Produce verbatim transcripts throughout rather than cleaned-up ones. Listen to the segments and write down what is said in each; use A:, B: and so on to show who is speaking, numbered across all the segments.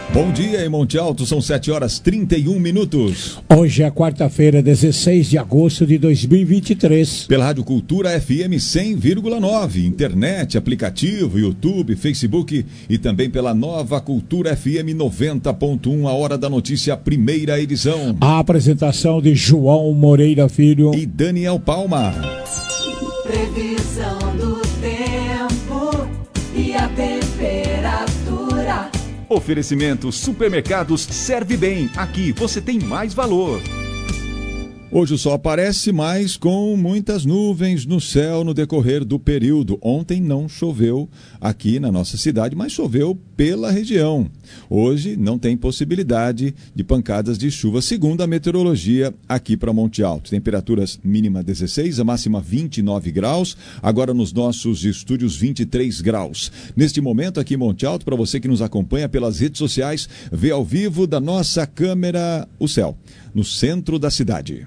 A: Bom dia em Monte Alto, são sete horas e trinta e um minutos.
B: Hoje é quarta-feira, dezesseis de agosto de dois mil e vinte e três.
A: Pela Rádio Cultura F M cem vírgula nove, internet, aplicativo, YouTube, Facebook e também pela Nova Cultura F M noventa ponto um, a hora da notícia, primeira edição.
B: A apresentação de João Moreira Filho
A: e Daniel Palma.
C: Previsão do tempo e a temperatura.
D: Oferecimento Supermercados Serve Bem. Aqui você tem mais valor.
A: Hoje o sol aparece, mas com muitas nuvens no céu no decorrer do período. Ontem não choveu aqui na nossa cidade, mas choveu pela região. Hoje não tem possibilidade de pancadas de chuva, segundo a meteorologia aqui para Monte Alto. Temperaturas mínima dezesseis, a máxima vinte e nove graus. Agora nos nossos estúdios vinte e três graus. Neste momento aqui em Monte Alto, para você que nos acompanha pelas redes sociais, vê ao vivo da nossa câmera o céu, no centro da cidade.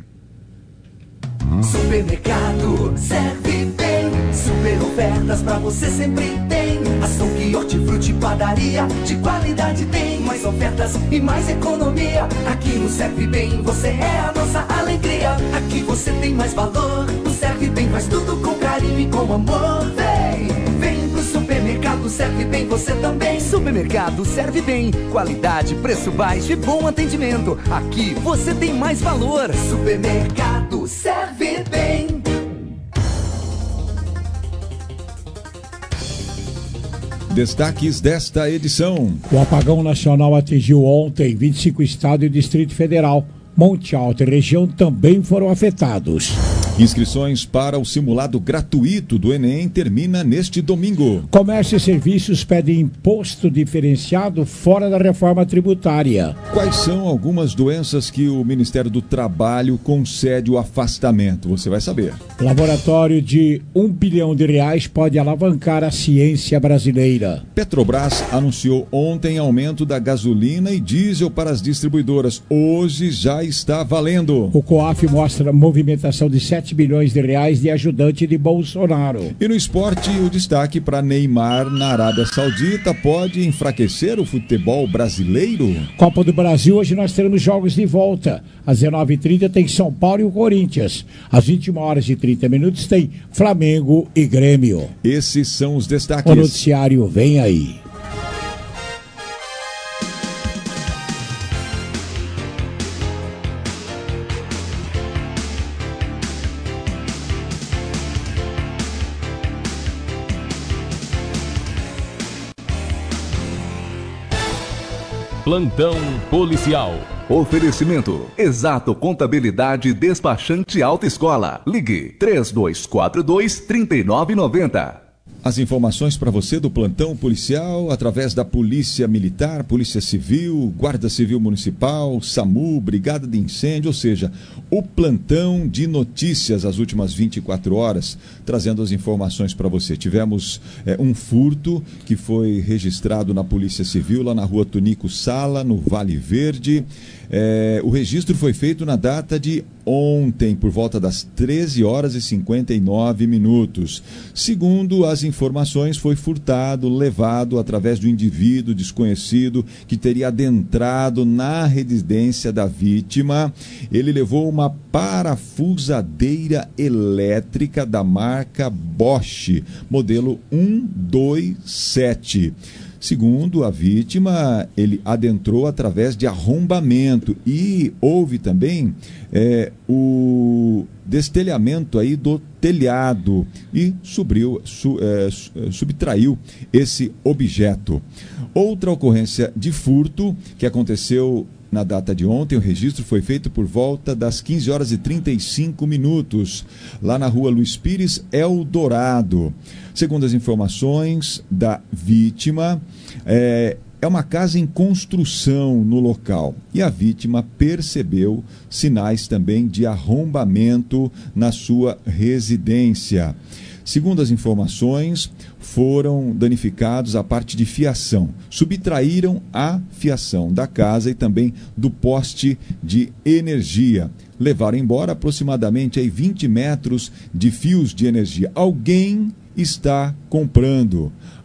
C: Supermercado Serve Bem, super ofertas pra você sempre tem. Açougue, hortifruti, padaria, de qualidade tem. Mais ofertas e mais economia. Aqui no Serve Bem você é a nossa alegria. Aqui você tem mais valor. O Serve Bem faz tudo com carinho e com amor. Vem, vem pro Supermercado Serve Bem você também.
E: Supermercado Serve Bem, qualidade, preço baixo e bom atendimento. Aqui você tem mais valor.
C: Supermercado Serve Bem.
A: Destaques desta edição.
B: O apagão nacional atingiu ontem vinte e cinco estados e Distrito Federal. Monte Alto e região também foram afetados.
A: Inscrições para o simulado gratuito do Enem termina neste domingo.
B: Comércio e serviços pedem imposto diferenciado fora da reforma tributária.
A: Quais são algumas doenças que o Ministério do Trabalho concede o afastamento? Você vai saber.
B: Laboratório de um bilhão de reais pode alavancar a ciência brasileira.
A: Petrobras anunciou ontem aumento da gasolina e diesel para as distribuidoras. Hoje já está valendo.
B: O COAF mostra movimentação de sete bilhões de reais de ajudante de Bolsonaro.
A: E no esporte, o destaque para Neymar na Arábia Saudita pode enfraquecer o futebol brasileiro?
B: Copa do Brasil, hoje nós teremos jogos de volta. Às dezenove e trinta tem São Paulo e o Corinthians. Às vinte e uma horas e trinta minutos tem Flamengo e Grêmio.
A: Esses são os destaques.
B: O noticiário vem aí.
D: Plantão policial.
E: Oferecimento Exato Contabilidade Despachante Alta Escola. Ligue três dois quatro dois, três nove nove zero.
A: As informações para você do plantão policial através da Polícia Militar, Polícia Civil, Guarda Civil Municipal, SAMU, Brigada de Incêndio, ou seja, o plantão de notícias as últimas vinte e quatro horas, trazendo as informações para você. Tivemos é, um furto que foi registrado na Polícia Civil, lá na rua Tunico Sala, no Vale Verde. É, o registro foi feito na data de ontem, por volta das treze horas e cinquenta e nove minutos. Segundo as informações, foi furtado, levado através do indivíduo desconhecido que teria adentrado na residência da vítima. Ele levou uma parafusadeira elétrica da marca Bosch, modelo um dois sete. Segundo a vítima, ele adentrou através de arrombamento e houve também é, o destelhamento aí do telhado e subiu, su, é, subtraiu esse objeto. Outra ocorrência de furto que aconteceu na data de ontem, o registro foi feito por volta das quinze horas e trinta e cinco minutos, lá na rua Luiz Pires, Eldorado. Segundo as informações da vítima, é, é uma casa em construção no local e a vítima percebeu sinais também de arrombamento na sua residência. Segundo as informações, foram danificados a parte de fiação. Subtraíram a fiação da casa e também do poste de energia. Levaram embora aproximadamente aí vinte metros de fios de energia. Alguém está comprando.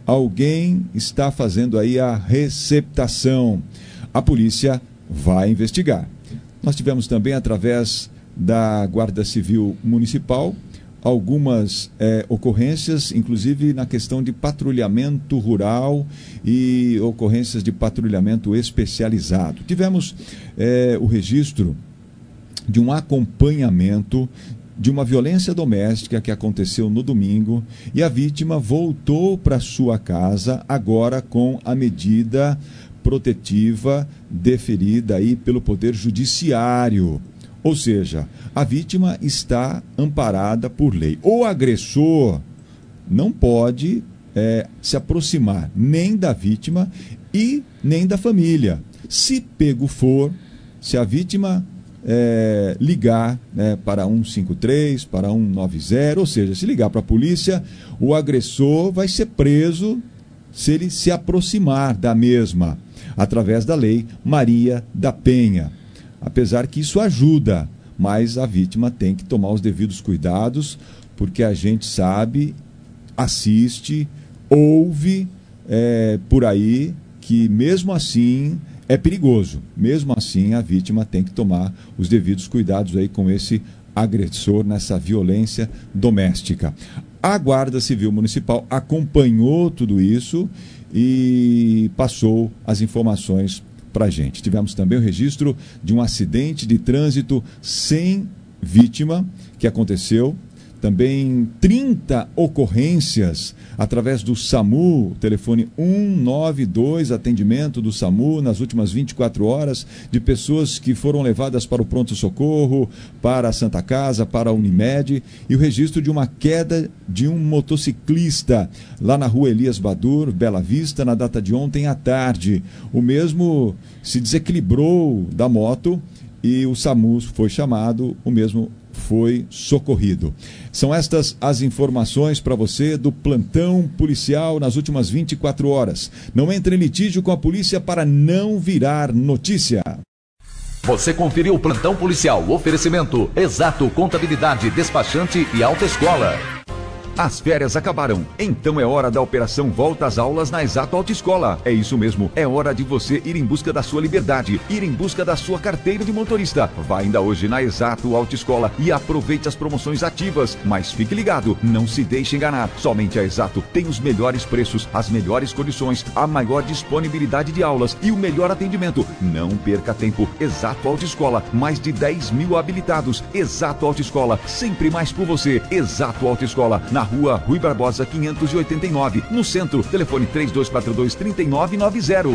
A: alguém está fazendo aí a receptação. A polícia vai investigar. Nós tivemos também, através da Guarda Civil Municipal, algumas é, ocorrências, inclusive na questão de patrulhamento rural e ocorrências de patrulhamento especializado. Tivemos é, o registro de um acompanhamento de uma violência doméstica que aconteceu no domingo e a vítima voltou para sua casa agora com a medida protetiva deferida aí pelo Poder Judiciário. Ou seja, a vítima está amparada por lei. O agressor não pode é, se aproximar nem da vítima e nem da família. Se pego for, se a vítima é, ligar né, para um cinco três, para um nove zero, ou seja, se ligar para a polícia, o agressor vai ser preso se ele se aproximar da mesma, através da Lei Maria da Penha. Apesar que isso ajuda, mas a vítima tem que tomar os devidos cuidados, porque a gente sabe, assiste, ouve é, por aí que mesmo assim é perigoso. Mesmo assim a vítima tem que tomar os devidos cuidados aí com esse agressor nessa violência doméstica. A Guarda Civil Municipal acompanhou tudo isso e passou as informações para a gente. Tivemos também o registro de um acidente de trânsito sem vítima que aconteceu. Também trinta ocorrências através do SAMU, telefone cento e noventa e dois, atendimento do SAMU nas últimas vinte e quatro horas, de pessoas que foram levadas para o pronto-socorro, para a Santa Casa, para a Unimed, e o registro de uma queda de um motociclista lá na rua Elias Badur, Bela Vista, na data de ontem à tarde. O mesmo se desequilibrou da moto e o SAMU foi chamado, o mesmo foi socorrido. São estas as informações para você do plantão policial nas últimas vinte e quatro horas. Não entre em litígio com a polícia para não virar notícia.
E: Você conferiu o plantão policial, oferecimento Exato Contabilidade, Despachante e Autoescola. As férias acabaram, então é hora da operação Volta às Aulas na Exato Autoescola. É isso mesmo, é hora de você ir em busca da sua liberdade, ir em busca da sua carteira de motorista. Vá ainda hoje na Exato Autoescola e aproveite as promoções ativas. Mas fique ligado, não se deixe enganar. Somente a Exato tem os melhores preços, as melhores condições, a maior disponibilidade de aulas e o melhor atendimento. Não perca tempo. Exato Autoescola, mais de dez mil habilitados. Exato Autoescola, sempre mais por você. Exato Autoescola, na Rua Rui Barbosa quinhentos e oitenta e nove, no centro, telefone três dois quatro dois, três nove nove zero.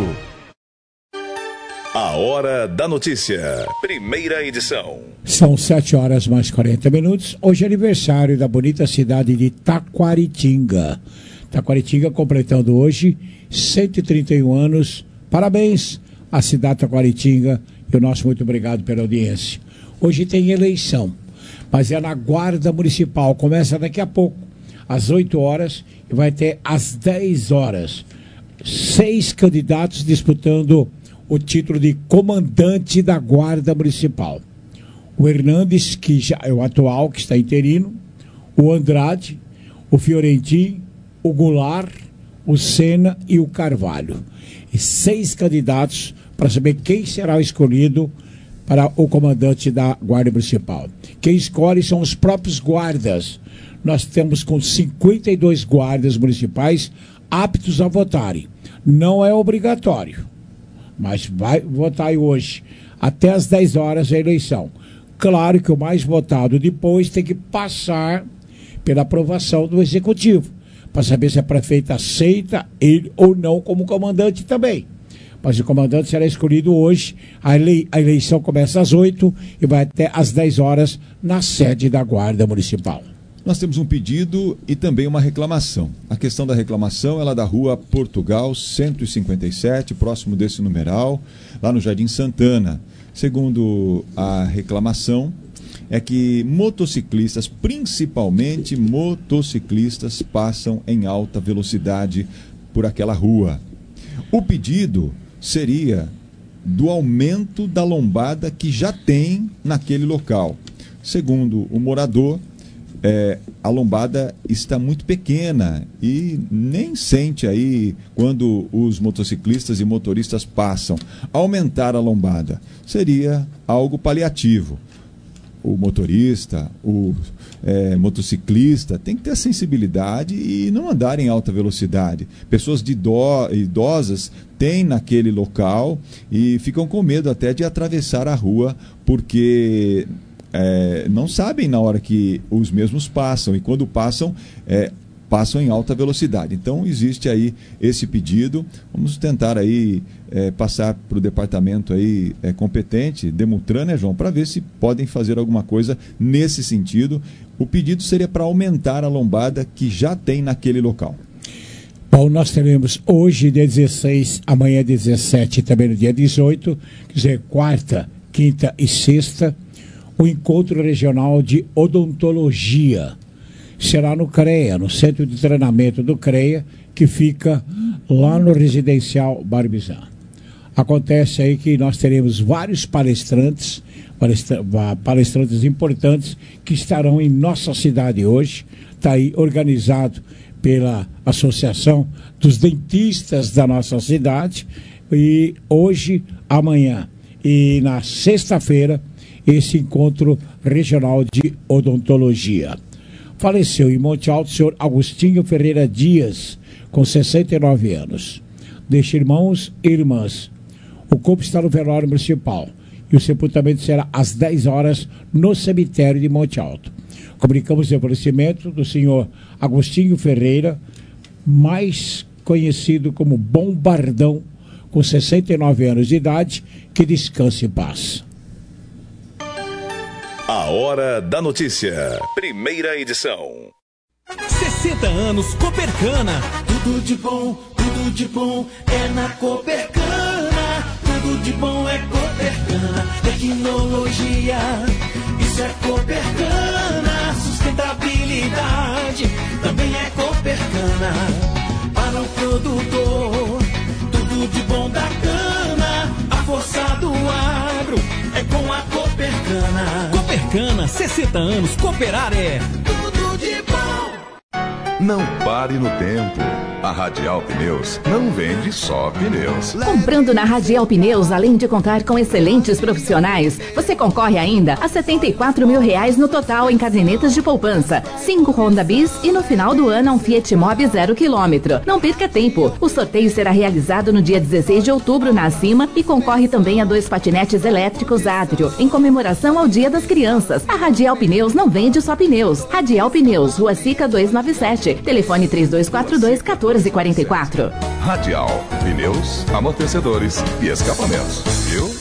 F: A Hora da Notícia, primeira edição.
B: São sete horas mais quarenta minutos. Hoje é aniversário da bonita cidade de Taquaritinga. Taquaritinga completando hoje cento e trinta e um anos. Parabéns à cidade de Taquaritinga e o nosso muito obrigado pela audiência. Hoje tem eleição, mas é na Guarda Municipal. Começa daqui a pouco, às oito horas, e vai ter às dez horas. Seis candidatos disputando o título de comandante da Guarda Municipal. O Hernandes, que já é o atual, que está interino, o Andrade, o Fiorentin, o Goulart, o Senna e o Carvalho. E seis candidatos para saber quem será escolhido para o comandante da Guarda Municipal. Quem escolhe são os próprios guardas. Nós temos com cinquenta e dois guardas municipais aptos a votarem. Não é obrigatório, mas vai votar hoje, até às dez horas a eleição. Claro que o mais votado depois tem que passar pela aprovação do Executivo, para saber se a prefeita aceita ele ou não como comandante também. Mas o comandante será escolhido hoje. A, ele, a eleição começa às oito e vai até às dez horas na sede da Guarda Municipal.
A: Nós temos um pedido e também uma reclamação. A questão da reclamação ela é da rua Portugal cento e cinquenta e sete, próximo desse numeral, lá no Jardim Santana. Segundo a reclamação, é que motociclistas, principalmente motociclistas, passam em alta velocidade por aquela rua. O pedido seria do aumento da lombada que já tem naquele local. Segundo o morador, é, a lombada está muito pequena e nem sente aí quando os motociclistas e motoristas passam. Aumentar a lombada seria algo paliativo. O motorista, o é, motociclista tem que ter sensibilidade e não andar em alta velocidade. Pessoas de idó, idosas têm naquele local e ficam com medo até de atravessar a rua porque é, não sabem na hora que os mesmos passam e quando passam, é, passam em alta velocidade. Então existe aí esse pedido. Vamos tentar aí é, passar para o departamento aí é, competente, Demutran, né, João, para ver se podem fazer alguma coisa nesse sentido. O pedido seria para aumentar a lombada que já tem naquele local.
B: Bom, nós teremos hoje, dia dezesseis, amanhã dezessete e também no dia dezoito, quer dizer, quarta, quinta e sexta, o encontro regional de odontologia. Será no CREA, no Centro de Treinamento do CREA, que fica lá no Residencial Barbizan. Acontece aí que nós teremos vários palestrantes, palestra, palestrantes importantes que estarão em nossa cidade hoje. Está aí organizado pela Associação dos Dentistas da nossa cidade. E hoje, amanhã e na sexta-feira, esse encontro regional de odontologia. Faleceu em Monte Alto o senhor Agostinho Ferreira Dias, com sessenta e nove anos. Deixa irmãos e irmãs. O corpo está no velório municipal e o sepultamento será às dez horas no cemitério de Monte Alto. Comunicamos o falecimento do senhor Agostinho Ferreira, mais conhecido como Bombardão, com sessenta e nove anos de idade, que descanse em paz.
F: A Hora da Notícia. Primeira edição.
G: sessenta anos Copercana.
C: Tudo de bom, tudo de bom é na Copercana. Tudo de bom é Copercana. Tecnologia, isso é Copercana. Sustentabilidade também é Copercana. Para o produtor, tudo de bom da cana. A força do agro é com a Copercana.
G: Copercana, sessenta anos, cooperar é
C: tudo de bom.
E: Não pare no tempo. A Radial Pneus não vende só pneus.
H: Comprando na Radial Pneus, além de contar com excelentes profissionais, você concorre ainda a setenta e quatro mil reais no total em cadernetas de poupança, cinco Honda Bis e no final do ano um Fiat Mobi zero quilômetro. Não perca tempo. O sorteio será realizado no dia dezesseis de outubro na Acima e concorre também a dois patinetes elétricos Atrio, em comemoração ao Dia das Crianças. A Radial Pneus não vende só pneus. Radial Pneus, Rua Sica duzentos e noventa e sete, telefone três dois quatro dois, um quatro quatro quatro.
E: Radial, pneus, amortecedores e escapamentos, viu?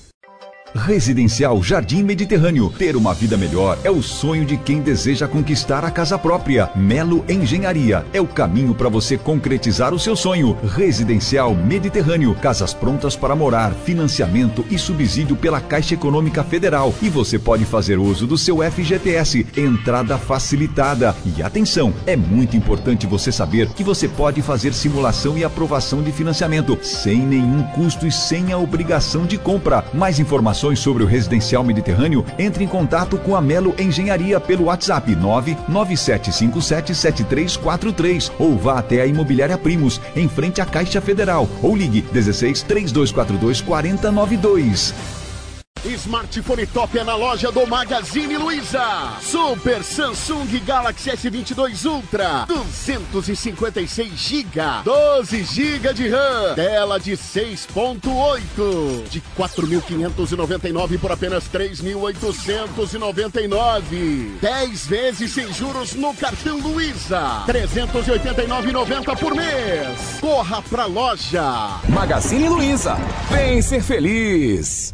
D: Residencial Jardim Mediterrâneo. Ter uma vida melhor é o sonho de quem deseja conquistar a casa própria. Melo Engenharia é o caminho para você concretizar o seu sonho. Residencial Mediterrâneo. Casas prontas para morar, financiamento e subsídio pela Caixa Econômica Federal. E você pode fazer uso do seu F G T S. Entrada facilitada. E atenção, é muito importante você saber que você pode fazer simulação e aprovação de financiamento sem nenhum custo e sem a obrigação de compra. Mais informações sobre o Residencial Mediterrâneo, entre em contato com a Melo Engenharia pelo WhatsApp nove nove sete cinco sete sete três quatro três ou vá até a Imobiliária Primos, em frente à Caixa Federal, ou ligue dezesseis, três dois quatro dois, quatro zero nove dois.
I: Smartphone top é na loja do Magazine Luiza. Super Samsung Galaxy S vinte e dois Ultra, duzentos e cinquenta e seis gigas, doze gigas de RAM, tela de seis ponto oito, de quatro mil quinhentos e noventa e nove por apenas três mil oitocentos e noventa e nove. dez vezes sem juros no cartão Luiza, trezentos e oitenta e nove reais e noventa centavos por mês. Corra pra loja.
G: Magazine Luiza. Vem ser feliz.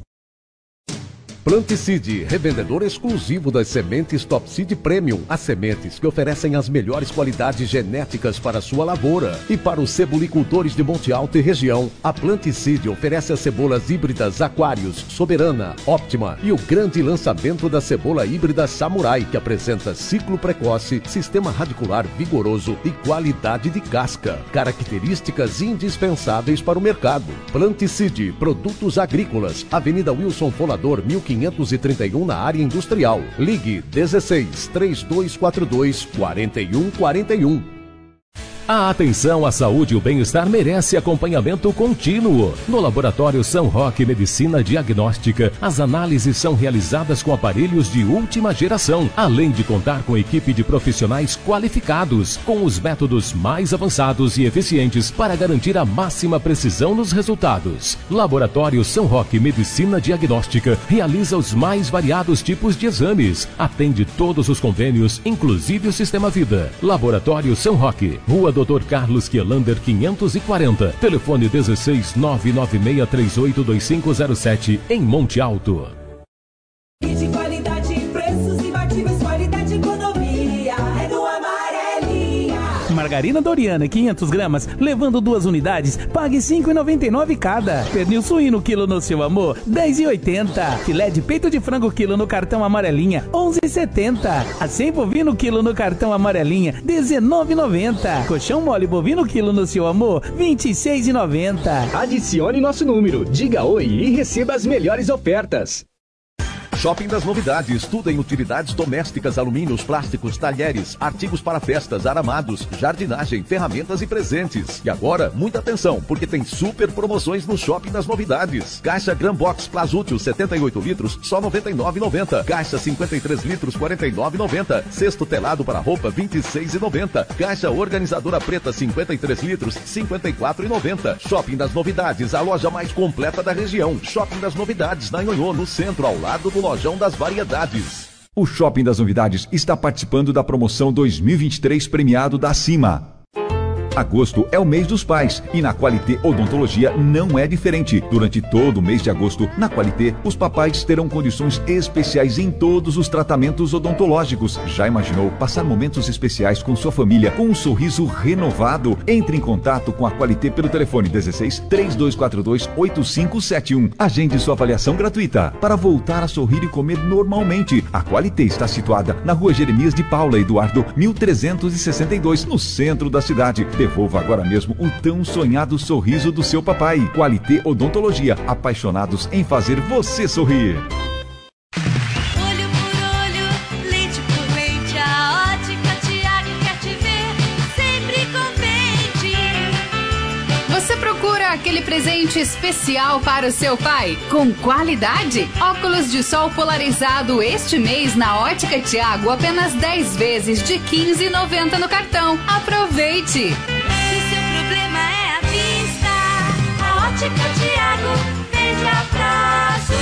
J: Planticide, revendedor exclusivo das sementes Top Seed Premium. As sementes que oferecem as melhores qualidades genéticas para a sua lavoura. E para os cebolicultores de Monte Alto e região, a Planticide oferece as cebolas híbridas Aquários, Soberana, Óptima e o grande lançamento da cebola híbrida Samurai, que apresenta ciclo precoce, sistema radicular vigoroso e qualidade de casca. Características indispensáveis para o mercado. Planticide, produtos agrícolas, Avenida Wilson Folador, mil e quinhentos quinhentos e trinta e um na área industrial. Ligue dezesseis, três dois quatro dois, quatro um quatro um.
K: A atenção à saúde e o bem-estar merece acompanhamento contínuo. No Laboratório São Roque Medicina Diagnóstica, as análises são realizadas com aparelhos de última geração, além de contar com equipe de profissionais qualificados, com os métodos mais avançados e eficientes para garantir a máxima precisão nos resultados. Laboratório São Roque Medicina Diagnóstica realiza os mais variados tipos de exames, atende todos os convênios, inclusive o Sistema Vida. Laboratório São Roque, Rua doutor Carlos Quielander quinhentos e quarenta, telefone dezesseis, nove nove seis três oito dois cinco zero sete, em Monte Alto.
C: E de qualidade, preços imbatíveis, qualidade e economia, é do Amarelinha.
L: Margarina Doriana, quinhentas gramas, levando duas unidades, pague cinco reais e noventa e nove cada. Pernil suíno quilo no Seu Amor, dez reais e oitenta. Filé de peito de frango quilo no cartão Amarelinha, onze reais e setenta. Acém bovino quilo no cartão Amarelinha, dezenove reais e noventa. Colchão mole bovino quilo no Seu Amor, vinte e seis reais e noventa.
M: Adicione nosso número, diga oi e receba as melhores ofertas.
E: Shopping das Novidades, tudo em utilidades domésticas, alumínios, plásticos, talheres, artigos para festas, aramados, jardinagem, ferramentas e presentes. E agora, muita atenção, porque tem super promoções no Shopping das Novidades. Caixa Gran Box Plasútil setenta e oito litros, só noventa e nove reais e noventa centavos. Caixa cinquenta e três litros, quarenta e nove reais e noventa centavos. Cesto telado para roupa, vinte e seis reais e noventa centavos. Caixa organizadora preta, cinquenta e três litros, cinquenta e quatro reais e noventa centavos. Shopping das Novidades, a loja mais completa da região. Shopping das Novidades, na Nhonhô, no centro, ao lado do Lojão das Variedades. O Shopping das Novidades está participando da promoção dois mil e vinte e três premiado da Cima. Agosto é o mês dos pais e na Qualité Odontologia não é diferente. Durante todo o mês de agosto, na Qualité, os papais terão condições especiais em todos os tratamentos odontológicos. Já imaginou passar momentos especiais com sua família com um sorriso renovado? Entre em contato com a Qualité pelo telefone dezesseis, três dois quatro dois, oito cinco sete um. Agende sua avaliação gratuita para voltar a sorrir e comer normalmente. A Qualité está situada na Rua Jeremias de Paula Eduardo, mil trezentos e sessenta e dois, no centro da cidade. Devolva agora mesmo o tão sonhado sorriso do seu papai. Qualité Odontologia, apaixonados em fazer você sorrir.
N: Olho por olho, leite por leite, a Ótica Tiago quer te ver sempre contente.
O: Você procura aquele presente especial para o seu pai, com qualidade? Óculos de sol polarizado este mês na Ótica Tiago, apenas dez vezes de quinze reais e noventa centavos no cartão. Aproveite!
N: É a vista, a Ótica Tiago vende a prazo.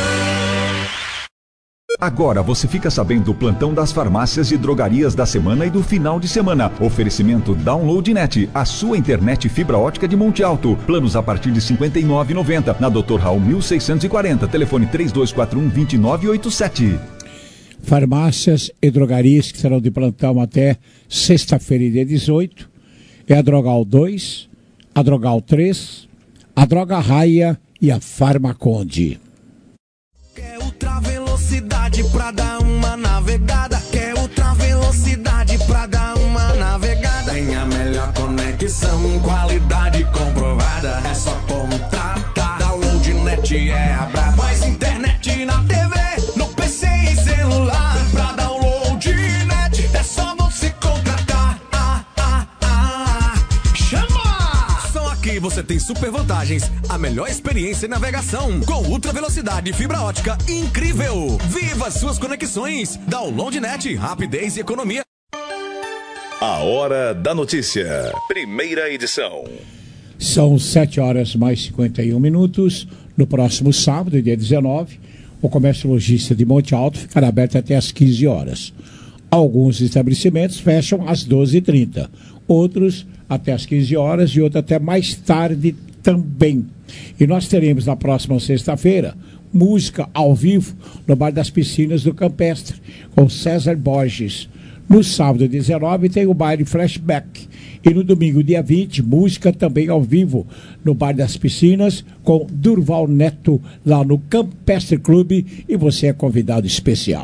D: Agora você fica sabendo do plantão das farmácias e drogarias da semana e do final de semana. Oferecimento DownloadNet, a sua internet fibra ótica de Monte Alto. Planos a partir de cinquenta e nove reais e noventa centavos. Na doutor Raul mil seiscentos e quarenta. Telefone três dois quatro um, dois nove oito sete.
B: Farmácias e drogarias que serão de plantão até sexta-feira, dia dezoito. É a Drogal dois, a Drogal três, a Droga Raia e a Farmaconde.
C: Quer ultra velocidade pra dar uma navegada? Quer ultra velocidade pra dar uma navegada? Tem a melhor conexão, qualidade comprovada. É só contratar. DownloadNet é a braba. Mais internet na T V, no P C e celular. Pra DownloadNet é só você contratar. Ah, ah, ah. Chama! Só aqui você tem super vantagens. A melhor experiência em navegação. Com ultra velocidade e fibra ótica incrível. Viva suas conexões. DownloadNet, rapidez e economia.
F: A Hora da Notícia. Primeira edição.
B: São sete horas mais cinquenta e um minutos. No próximo sábado, dia dezenove, o comércio lojista de Monte Alto ficará aberto até às quinze horas. Alguns estabelecimentos fecham às doze e trinta, outros até às quinze horas e outros até mais tarde também. E nós teremos na próxima sexta-feira música ao vivo no Bar das Piscinas do Campestre, com César Borges. No sábado dezenove tem o baile Flashback. E no domingo, dia vinte, música também ao vivo no Bar das Piscinas com Durval Neto, lá no Campestre Clube, e você é convidado especial.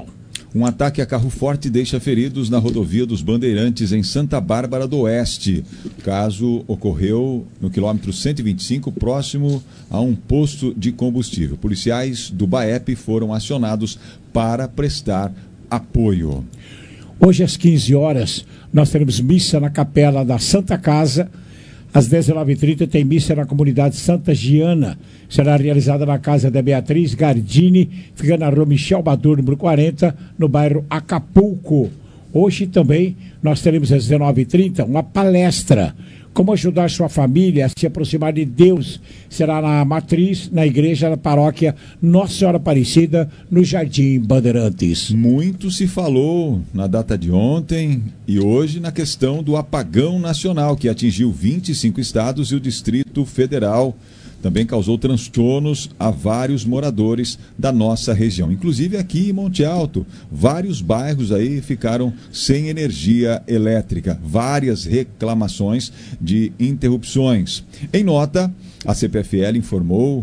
A: Um ataque a carro forte deixa feridos na rodovia dos Bandeirantes, em Santa Bárbara do Oeste. O caso ocorreu no quilômetro cento e vinte e cinco, próximo a um posto de combustível. Policiais do BAEP foram acionados para prestar apoio.
B: Hoje, às quinze horas, nós teremos missa na capela da Santa Casa. Às dezenove e trinta tem missa na comunidade Santa Giana. Será realizada na casa da Beatriz Gardini, fica na rua Michel Badur, número quarenta, no bairro Acapulco. Hoje também nós teremos às dezenove e trinta uma palestra. Como ajudar sua família a se aproximar de Deus. Será na matriz, na igreja da paróquia Nossa Senhora Aparecida, no Jardim Bandeirantes.
A: Muito se falou na data de ontem e hoje na questão do apagão nacional, que atingiu vinte e cinco estados e o Distrito Federal. Também causou transtornos a vários moradores da nossa região. Inclusive aqui em Monte Alto, vários bairros aí ficaram sem energia elétrica. Várias reclamações de interrupções. Em nota, a C P F L informou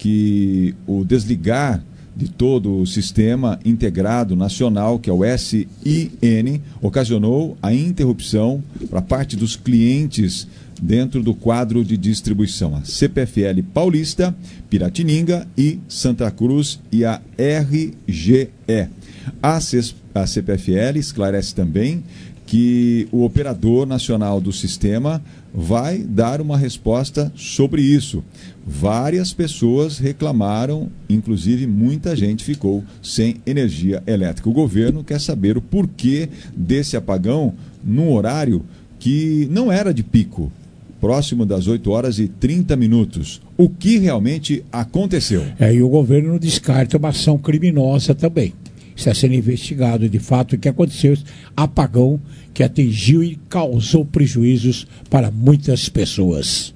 A: que o desligar de todo o Sistema Integrado Nacional, que é o S I N, ocasionou a interrupção para parte dos clientes dentro do quadro de distribuição. A C P F L Paulista, Piratininga e Santa Cruz e a R G E. A C P F L esclarece também que o operador nacional do sistema vai dar uma resposta sobre isso. Várias pessoas reclamaram, inclusive muita gente ficou sem energia elétrica. O governo quer saber o porquê desse apagão num horário que não era de pico, próximo das oito horas e trinta minutos. O que realmente aconteceu?
B: É, e o governo não descarta uma ação criminosa também. Está sendo investigado de fato o que aconteceu, apagão que atingiu e causou prejuízos para muitas pessoas.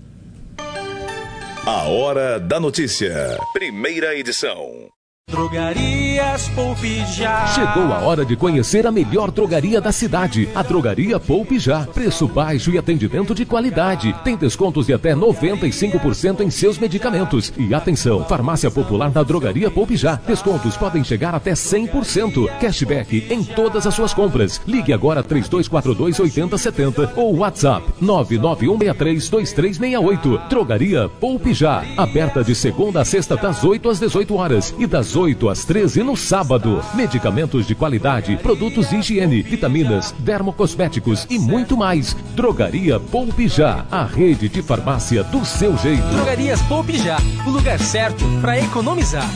F: A Hora da Notícia, primeira edição.
P: Drogarias Poupe Já.
K: Chegou a hora de conhecer a melhor drogaria da cidade, a Drogaria Poupe Já. Preço baixo e atendimento de qualidade. Tem descontos de até noventa e cinco por cento em seus medicamentos. E atenção, farmácia popular da Drogaria Poupe Já. Descontos podem chegar até cem por cento. Cashback em todas as suas compras. Ligue agora três dois quatro dois, oito zero sete zero ou WhatsApp nove nove um seis três, dois três seis oito. Drogaria Poupe Já. Aberta de segunda a sexta das oito às dezoito horas e das oito às treze no sábado. Medicamentos de qualidade, produtos de higiene, vitaminas, dermocosméticos e muito mais. Drogaria Poupe Já, a rede de farmácia do seu jeito.
P: Drogarias Poupe Já, o lugar certo para economizar.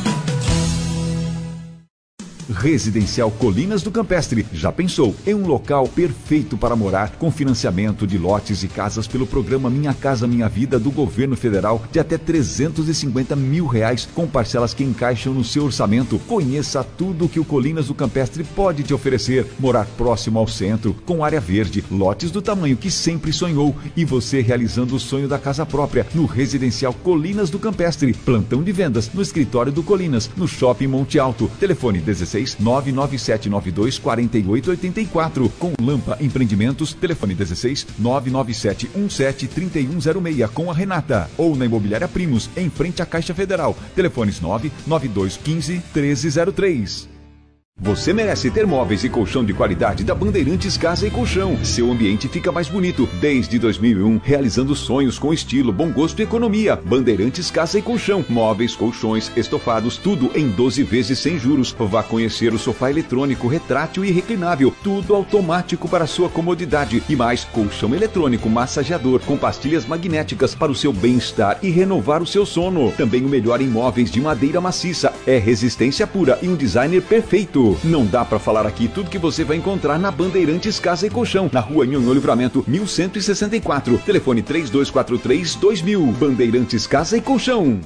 E: Residencial Colinas do Campestre. Já pensou em um local perfeito para morar, com financiamento de lotes e casas pelo programa Minha Casa Minha Vida do Governo Federal de até trezentos e cinquenta mil reais, com parcelas que encaixam no seu orçamento. Conheça tudo que o Colinas do Campestre pode te oferecer. Morar próximo ao centro, com área verde, lotes do tamanho que sempre sonhou e você realizando o sonho da casa própria no Residencial Colinas do Campestre. Plantão de vendas no escritório do Colinas, no Shopping Monte Alto. Telefone dezesseis nove nove sete nove dois quatro oito oito quatro. Com Lampa Empreendimentos, telefone dezesseis nove nove sete um sete três um zero seis com a Renata. Ou na Imobiliária Primos, em frente à Caixa Federal. Telefones nove nove dois um cinco um três zero três. Você merece ter móveis e colchão de qualidade da Bandeirantes Casa e Colchão. Seu ambiente fica mais bonito desde dois mil e um, realizando sonhos com estilo, bom gosto e economia. Bandeirantes Casa e Colchão. Móveis, colchões, estofados, tudo em doze vezes sem juros. Vá conhecer o sofá eletrônico, retrátil e reclinável. Tudo automático para sua comodidade. E mais, colchão eletrônico massageador com pastilhas magnéticas para o seu bem-estar e renovar o seu sono. Também o melhor em móveis de madeira maciça. É resistência pura e um designer perfeito. Não dá pra falar aqui tudo que você vai encontrar na Bandeirantes Casa e Colchão, na rua Nhonhô Livramento, mil cento e sessenta e quatro. Telefone três dois quatro três, dois mil. Bandeirantes Casa e Colchão.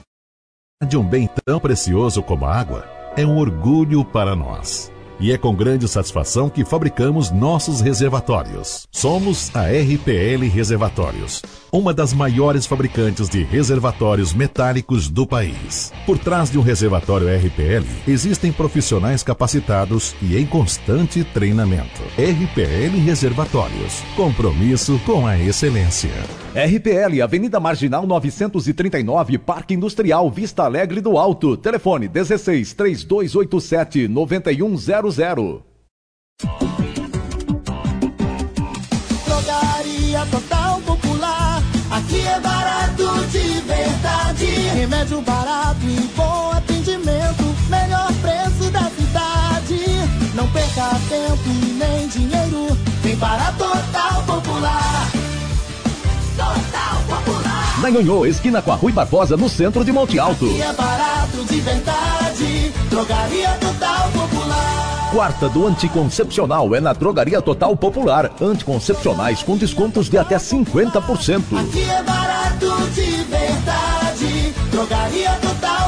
Q: De um bem tão precioso como a água é um orgulho para nós. E é com grande satisfação que fabricamos nossos reservatórios. Somos a R P L Reservatórios, uma das maiores fabricantes de reservatórios metálicos do país. Por trás de um reservatório R P L, existem profissionais capacitados e em constante treinamento. R P L Reservatórios, compromisso com a excelência.
E: R P L, Avenida Marginal novecentos e trinta e nove, Parque Industrial, Vista Alegre do Alto. Telefone dezesseis, três dois oito sete, nove um zero zero.
C: Drogaria Total Popular. Aqui é barato de verdade. Remédio barato e bom atendimento. Melhor preço da cidade. Não perca tempo e nem dinheiro. Vem para Total Popular. Total Popular.
J: Na Nhonhô, esquina com a Rui Barbosa, no centro de Monte Alto.
C: Aqui é barato de verdade. Drogaria Total Popular.
J: Quarta do anticoncepcional é na Drogaria Total Popular. Anticoncepcionais com descontos de até cinquenta por cento.
C: Aqui é barato de verdade. Drogaria Total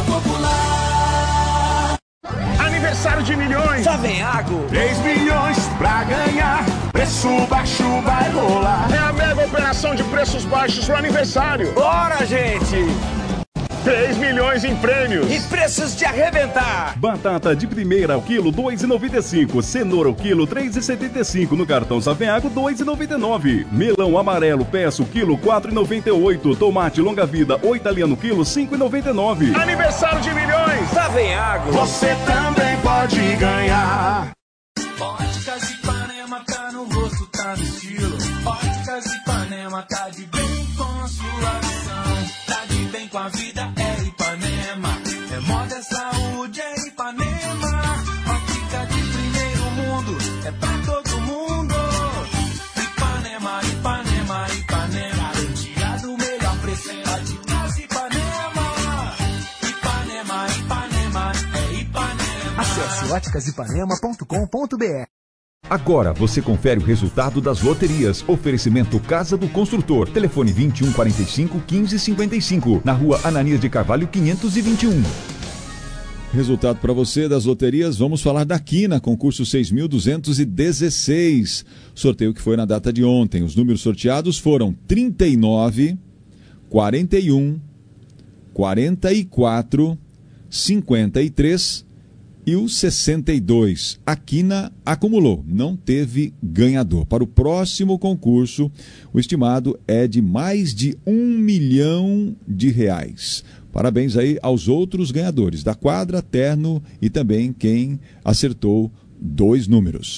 C: Popular.
I: Aniversário de milhões.
R: Savenhago.
I: três milhões pra ganhar. Preço baixo vai rolar. É a mega operação de preços baixos pro aniversário.
R: Bora, gente!
I: três milhões em prêmios.
R: E preços de arrebentar.
S: Batata de primeira ao quilo, dois reais e noventa e cinco centavos. Cenoura ao quilo, três reais e setenta e cinco centavos. No cartão Savenhago, dois reais e noventa e nove centavos. Melão amarelo, peço, quilo, quatro reais e noventa e oito centavos. Tomate longa vida, ou italiano, quilo, cinco reais e noventa e nove centavos.
I: Aniversário de milhões.
R: Savenhago.
I: Você também pode ganhar.
C: Óticas Ipanema tá no rosto, tá no estilo. Óticas Ipanema tá de bem com sua visão. Tá de bem com a vida, é Ipanema. É moda, é saúde, é Ipanema. Ótica de primeiro mundo, é pra todo mundo. Ipanema, Ipanema, Ipanema. Garantia do melhor preço, é de nós, Ipanema. Ipanema, Ipanema, é Ipanema.
T: Acesse óticas ipanema ponto com ponto b r.
D: Agora você confere o resultado das loterias. Oferecimento Casa do Construtor. Telefone vinte e um, quarenta e cinco, quinze, cinquenta e cinco. Na rua Ananias de Carvalho, quinhentos e vinte e um.
A: Resultado para você das loterias. Vamos falar da Quina, concurso seis mil duzentos e dezesseis. Sorteio que foi na data de ontem. Os números sorteados foram trinta e nove, quarenta e um, quarenta e quatro, cinquenta e três e o sessenta e dois. A Quina acumulou, não teve ganhador. Para o próximo concurso, o estimado é de mais de um milhão de reais. Parabéns aí aos outros ganhadores da quadra, terno e também quem acertou dois números.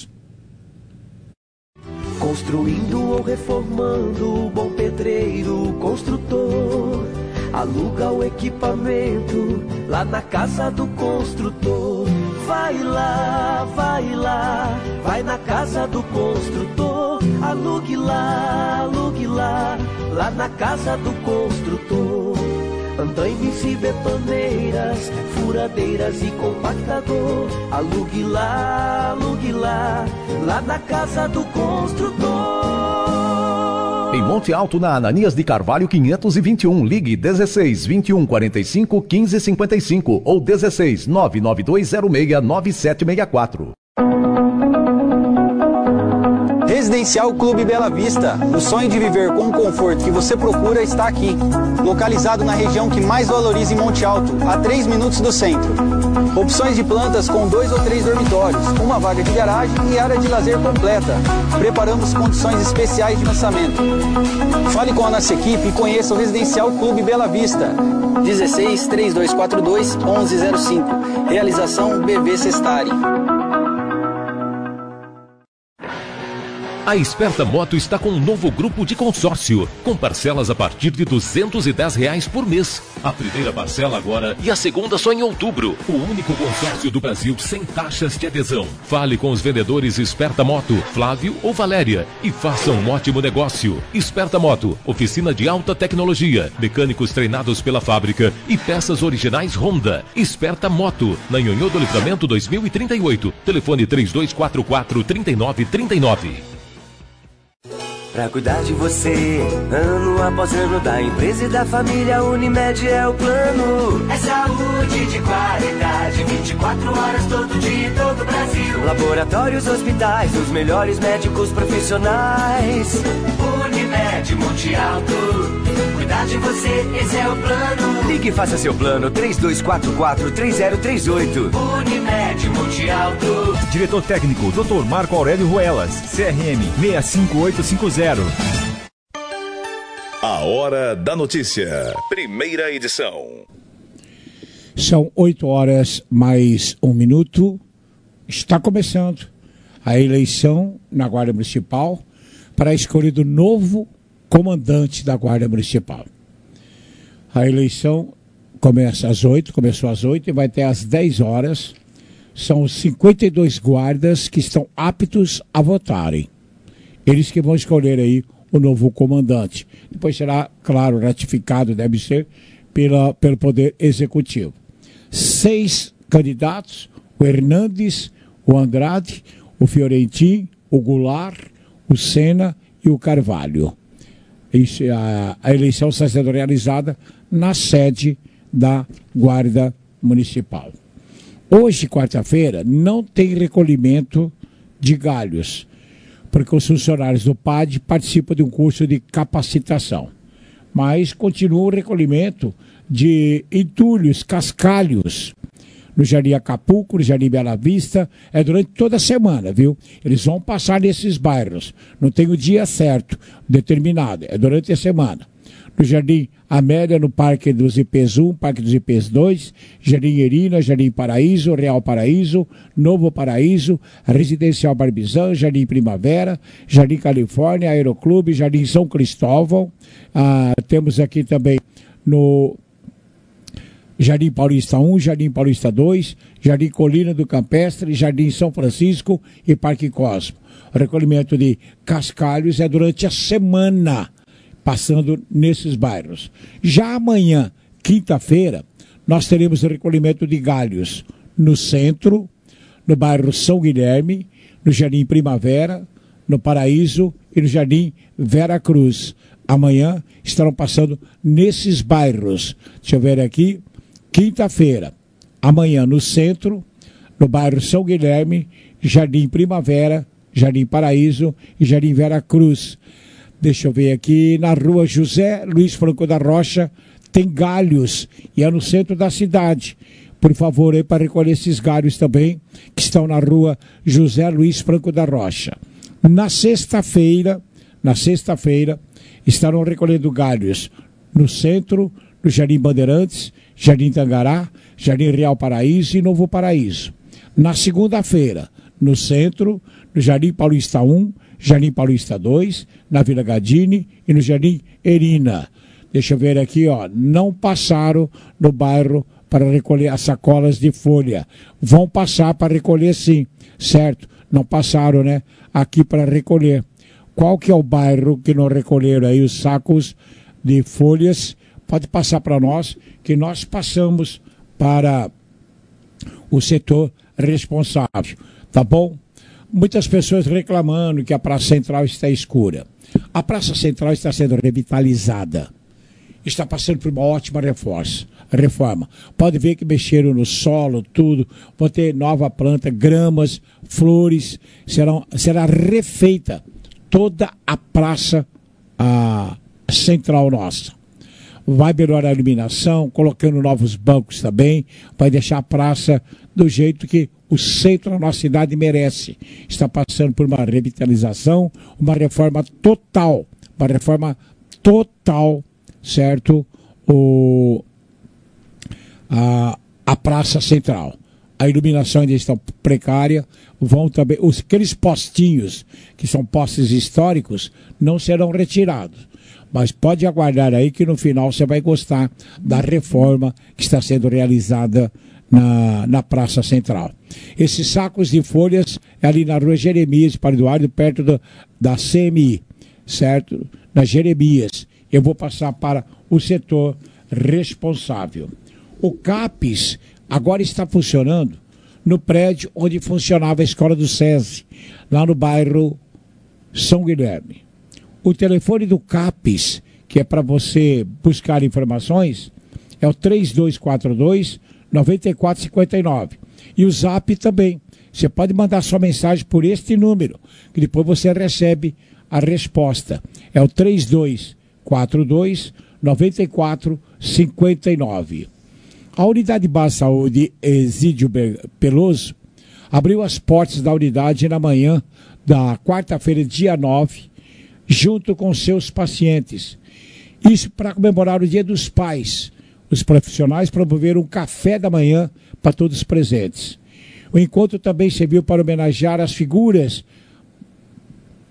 C: Construindo ou reformando, bom pedreiro, construtor. Aluga o equipamento lá na Casa do Construtor. Vai lá, vai lá, vai na Casa do Construtor. Alugue lá, alugue lá, lá na Casa do Construtor. Andaimes e betoneiras, furadeiras e compactador. Alugue lá, alugue lá, lá na Casa do Construtor.
J: Em Monte Alto, na Ananias de Carvalho, quinhentos e vinte e um. Ligue dezesseis, vinte e um, quarenta e cinco, quinze, cinquenta e cinco ou dezesseis, nove nove dois zero seis, nove sete seis quatro.
U: Residencial Clube Bela Vista. O sonho de viver com o conforto que você procura está aqui. Localizado na região que mais valoriza em Monte Alto, a três minutos do centro. Opções de plantas com dois ou três dormitórios, uma vaga de garagem e área de lazer completa. Preparamos condições especiais de lançamento. Fale com a nossa equipe e conheça o Residencial Clube Bela Vista. dezesseis, trinta e dois quarenta e dois, onze zero cinco. Realização B V Sestari.
K: A Esperta Moto está com um novo grupo de consórcio, com parcelas a partir de duzentos e dez reais por mês. A primeira parcela agora e a segunda só em outubro. O único consórcio do Brasil sem taxas de adesão. Fale com os vendedores Esperta Moto, Flávio ou Valéria, e faça um ótimo negócio. Esperta Moto, oficina de alta tecnologia, mecânicos treinados pela fábrica e peças originais Honda. Esperta Moto, na Nhonhô do Livramento dois mil e trinta e oito. Telefone três dois quatro quatro, três nove três nove.
C: Pra cuidar de você, ano após ano, da empresa e da família, Unimed é o plano. É saúde de qualidade, vinte e quatro horas, todo dia, todo o Brasil. Laboratórios, hospitais, os melhores médicos profissionais. Unimed Monte Alto, cuidar de você, esse é o plano.
R: Ligue e faça seu plano, três dois quatro quatro, três zero três oito.
C: Unimed Monte Alto.
V: Diretor técnico, doutor Marco Aurélio Ruelas, C R M seis cinco oito cinco zero.
F: A Hora da Notícia, primeira edição.
B: São oito horas mais um minuto. Está começando a eleição na Guarda Municipal para a escolha do novo comandante da Guarda Municipal. A eleição começa às oito, começou às oito e vai até às dez horas. São cinquenta e dois guardas que estão aptos a votarem. Eles que vão escolher aí o novo comandante. Depois será, claro, ratificado, deve ser, pela, pelo Poder Executivo. Seis candidatos, o Hernandes, o Andrade, o Fiorentin, o Goulart, o Sena e o Carvalho. Isso, a, a eleição está sendo realizada na sede da Guarda Municipal. Hoje, quarta-feira, não tem recolhimento de galhos, porque os funcionários do P A D participam de um curso de capacitação. Mas continua o recolhimento de entulhos, cascalhos, no Jardim Acapulco, no Jardim Bela Vista, é durante toda a semana, viu? Eles vão passar nesses bairros, não tem o dia certo, determinado, é durante a semana. No Jardim Amélia, no Parque dos I Ps um, Parque dos I Ps dois, Jardim Erina, Jardim Paraíso, Real Paraíso, Novo Paraíso, Residencial Barbizan, Jardim Primavera, Jardim Califórnia, Aeroclube, Jardim São Cristóvão. Ah, temos aqui também no Jardim Paulista um, Jardim Paulista dois, Jardim Colina do Campestre, Jardim São Francisco e Parque Cosmo. O recolhimento de cascalhos é durante a semana, passando nesses bairros. Já amanhã, quinta-feira, nós teremos o recolhimento de galhos no centro, no bairro São Guilherme, no Jardim Primavera, no Paraíso e no Jardim Vera Cruz. Amanhã estarão passando nesses bairros. Deixa eu ver aqui. Quinta-feira, amanhã no centro, no bairro São Guilherme, Jardim Primavera, Jardim Paraíso e Jardim Vera Cruz. Deixa eu ver aqui, na rua José Luiz Franco da Rocha, tem galhos e é no centro da cidade. Por favor, aí para recolher esses galhos também, que estão na rua José Luiz Franco da Rocha. Na sexta-feira, na sexta-feira, estarão recolhendo galhos no centro, no Jardim Bandeirantes, Jardim Tangará, Jardim Real Paraíso e Novo Paraíso. Na segunda-feira, no centro, no Jardim Paulista um, Jardim Paulista dois, na Vila Gadini e no Jardim Erina. Deixa eu ver aqui, ó, não passaram no bairro para recolher as sacolas de folha. Vão passar para recolher sim, certo? Não passaram, né, aqui para recolher. Qual que é o bairro que não recolheram aí os sacos de folhas? Pode passar para nós, que nós passamos para o setor responsável, tá bom? Muitas pessoas reclamando que a Praça Central está escura. A Praça Central está sendo revitalizada. Está passando por uma ótima reforça, reforma. Pode ver que mexeram no solo, tudo. Vão ter nova planta, gramas, flores. Serão, será refeita toda a Praça a Central nossa. Vai melhorar a iluminação, colocando novos bancos também, vai deixar a praça do jeito que o centro da nossa cidade merece. Está passando por uma revitalização, uma reforma total, uma reforma total, certo? O, a, a Praça Central. A iluminação ainda está precária, vão também, os, aqueles postinhos, que são postes históricos, não serão retirados. Mas pode aguardar aí que no final você vai gostar da reforma que está sendo realizada na, na Praça Central. Esses sacos de folhas é ali na rua Jeremias de Padre Eduardo, perto do, da C M I, certo? Na Jeremias. Eu vou passar para o setor responsável. O CAPES agora está funcionando no prédio onde funcionava a escola do SESI, lá no bairro São Guilherme. O telefone do CAPES, que é para você buscar informações, é o três dois quatro dois, nove quatro cinco nove. E o Zap também. Você pode mandar sua mensagem por este número, que depois você recebe a resposta. É o três dois quatro dois, nove quatro cinco nove. A Unidade Básica de Saúde Exídio Peloso abriu as portas da unidade na manhã da quarta-feira, dia nove, junto com seus pacientes. Isso para comemorar o Dia dos Pais. Os profissionais promoveram um café da manhã para todos os presentes. O encontro também serviu para homenagear as figuras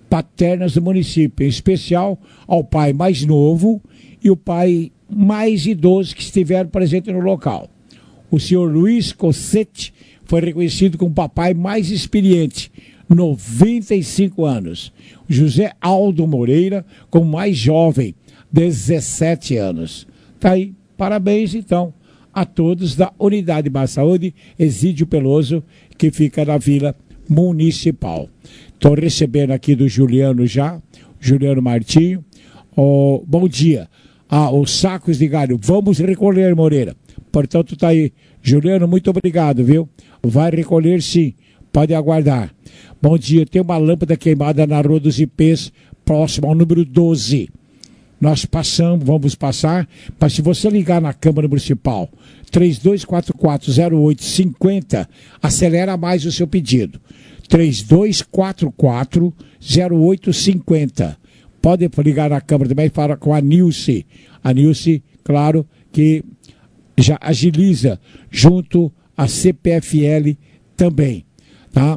B: paternas do município, em especial ao pai mais novo e o pai mais idoso que estiveram presentes no local. O senhor Luiz Cossetti foi reconhecido como o papai mais experiente, noventa e cinco anos. José Aldo Moreira como mais jovem, dezessete anos. Tá aí, parabéns então a todos da Unidade Básica de Saúde Exídio Peloso, que fica na Vila Municipal. Estou recebendo aqui do Juliano já, Juliano Martinho. Oh, bom dia. Ah, os sacos de galho, vamos recolher, Moreira. Portanto, tá aí. Juliano, muito obrigado, viu? Vai recolher sim, pode aguardar. Bom dia, tem uma lâmpada queimada na Rua dos Ipês, próximo ao número doze. Nós passamos, vamos passar, mas se você ligar na Câmara Municipal, três dois quatro quatro zero oito cinco zero, acelera mais o seu pedido. três dois quatro quatro zero oito cinco zero. Pode ligar na Câmara também para com a Nilce. A Nilce, claro, que já agiliza junto à C P F L também, tá?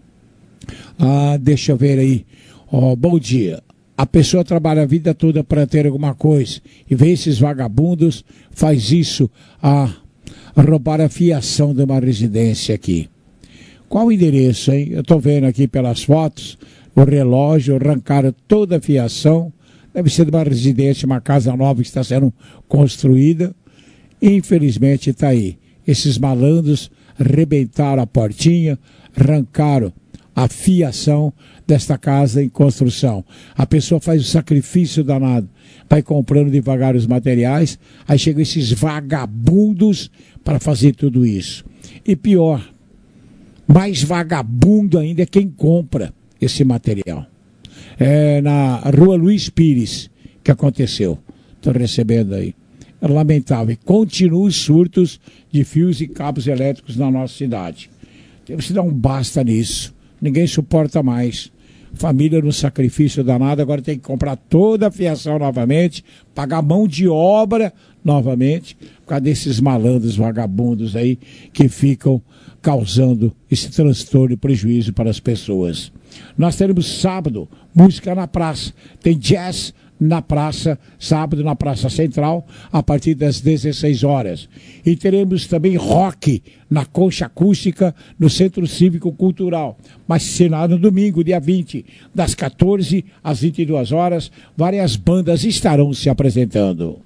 B: Ah, deixa eu ver aí. Oh, bom dia. A pessoa trabalha a vida toda para ter alguma coisa e vê esses vagabundos, faz isso a, a roubar a fiação de uma residência aqui. Qual o endereço, hein? Eu estou vendo aqui pelas fotos, o relógio, arrancaram toda a fiação, deve ser de uma residência, uma casa nova que está sendo construída. Infelizmente está aí. Esses malandros arrebentaram a portinha, arrancaram a fiação desta casa em construção. A pessoa faz o sacrifício danado, vai comprando devagar os materiais, aí chegam esses vagabundos para fazer tudo isso. E pior, mais vagabundo ainda é quem compra esse material. É na Rua Luiz Pires que aconteceu. Estou recebendo aí. É lamentável. Continuam os surtos de fios e cabos elétricos na nossa cidade. Temos que dar um basta nisso. Ninguém suporta mais. Família no sacrifício danado, agora tem que comprar toda a fiação novamente, pagar mão de obra novamente, por causa desses malandros vagabundos aí que ficam causando esse transtorno e prejuízo para as pessoas. Nós teremos sábado, música na praça, tem jazz na praça, sábado na Praça Central, a partir das dezesseis horas. E teremos também rock na Concha Acústica, no Centro Cívico Cultural. Mas será no domingo, dia vinte, das quatorze às vinte e duas horas, várias bandas estarão se apresentando.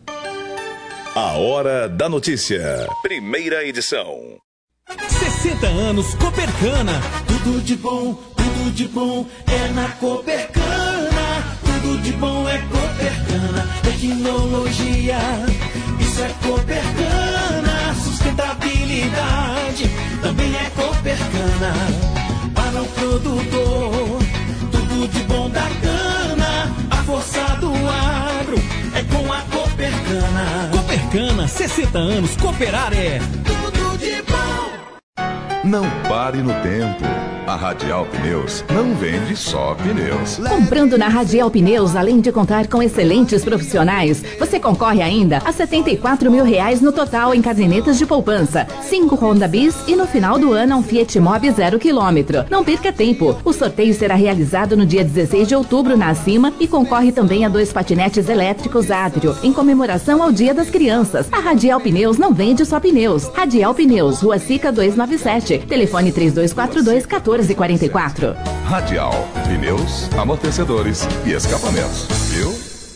F: A Hora da Notícia, primeira edição.
C: sessenta anos Copercana, tudo de bom, tudo de bom é na Copercana. Tudo de bom é Copercana, tecnologia, isso é Copercana, sustentabilidade, também é Copercana. Para o produtor, tudo de bom da cana, a força do agro é com a Copercana.
L: Copercana, sessenta anos, cooperar é
C: tudo de bom.
F: Não pare no tempo. A Radial Pneus não vende só pneus.
G: Comprando na Radial Pneus, além de contar com excelentes profissionais, você concorre ainda a setenta e quatro mil reais no total em cadernetas de poupança, cinco Honda Bis e no final do ano um Fiat Mobi zero quilômetro. Não perca tempo. O sorteio será realizado no dia dezesseis de outubro na Acima e concorre também a dois patinetes elétricos Atrio, em comemoração ao Dia das Crianças. A Radial Pneus não vende só pneus. Radial Pneus, Rua Sica duzentos e noventa e sete, telefone três dois quatro dois, um quatro quatro quatro.
F: Radial, pneus, amortecedores e escapamentos, viu?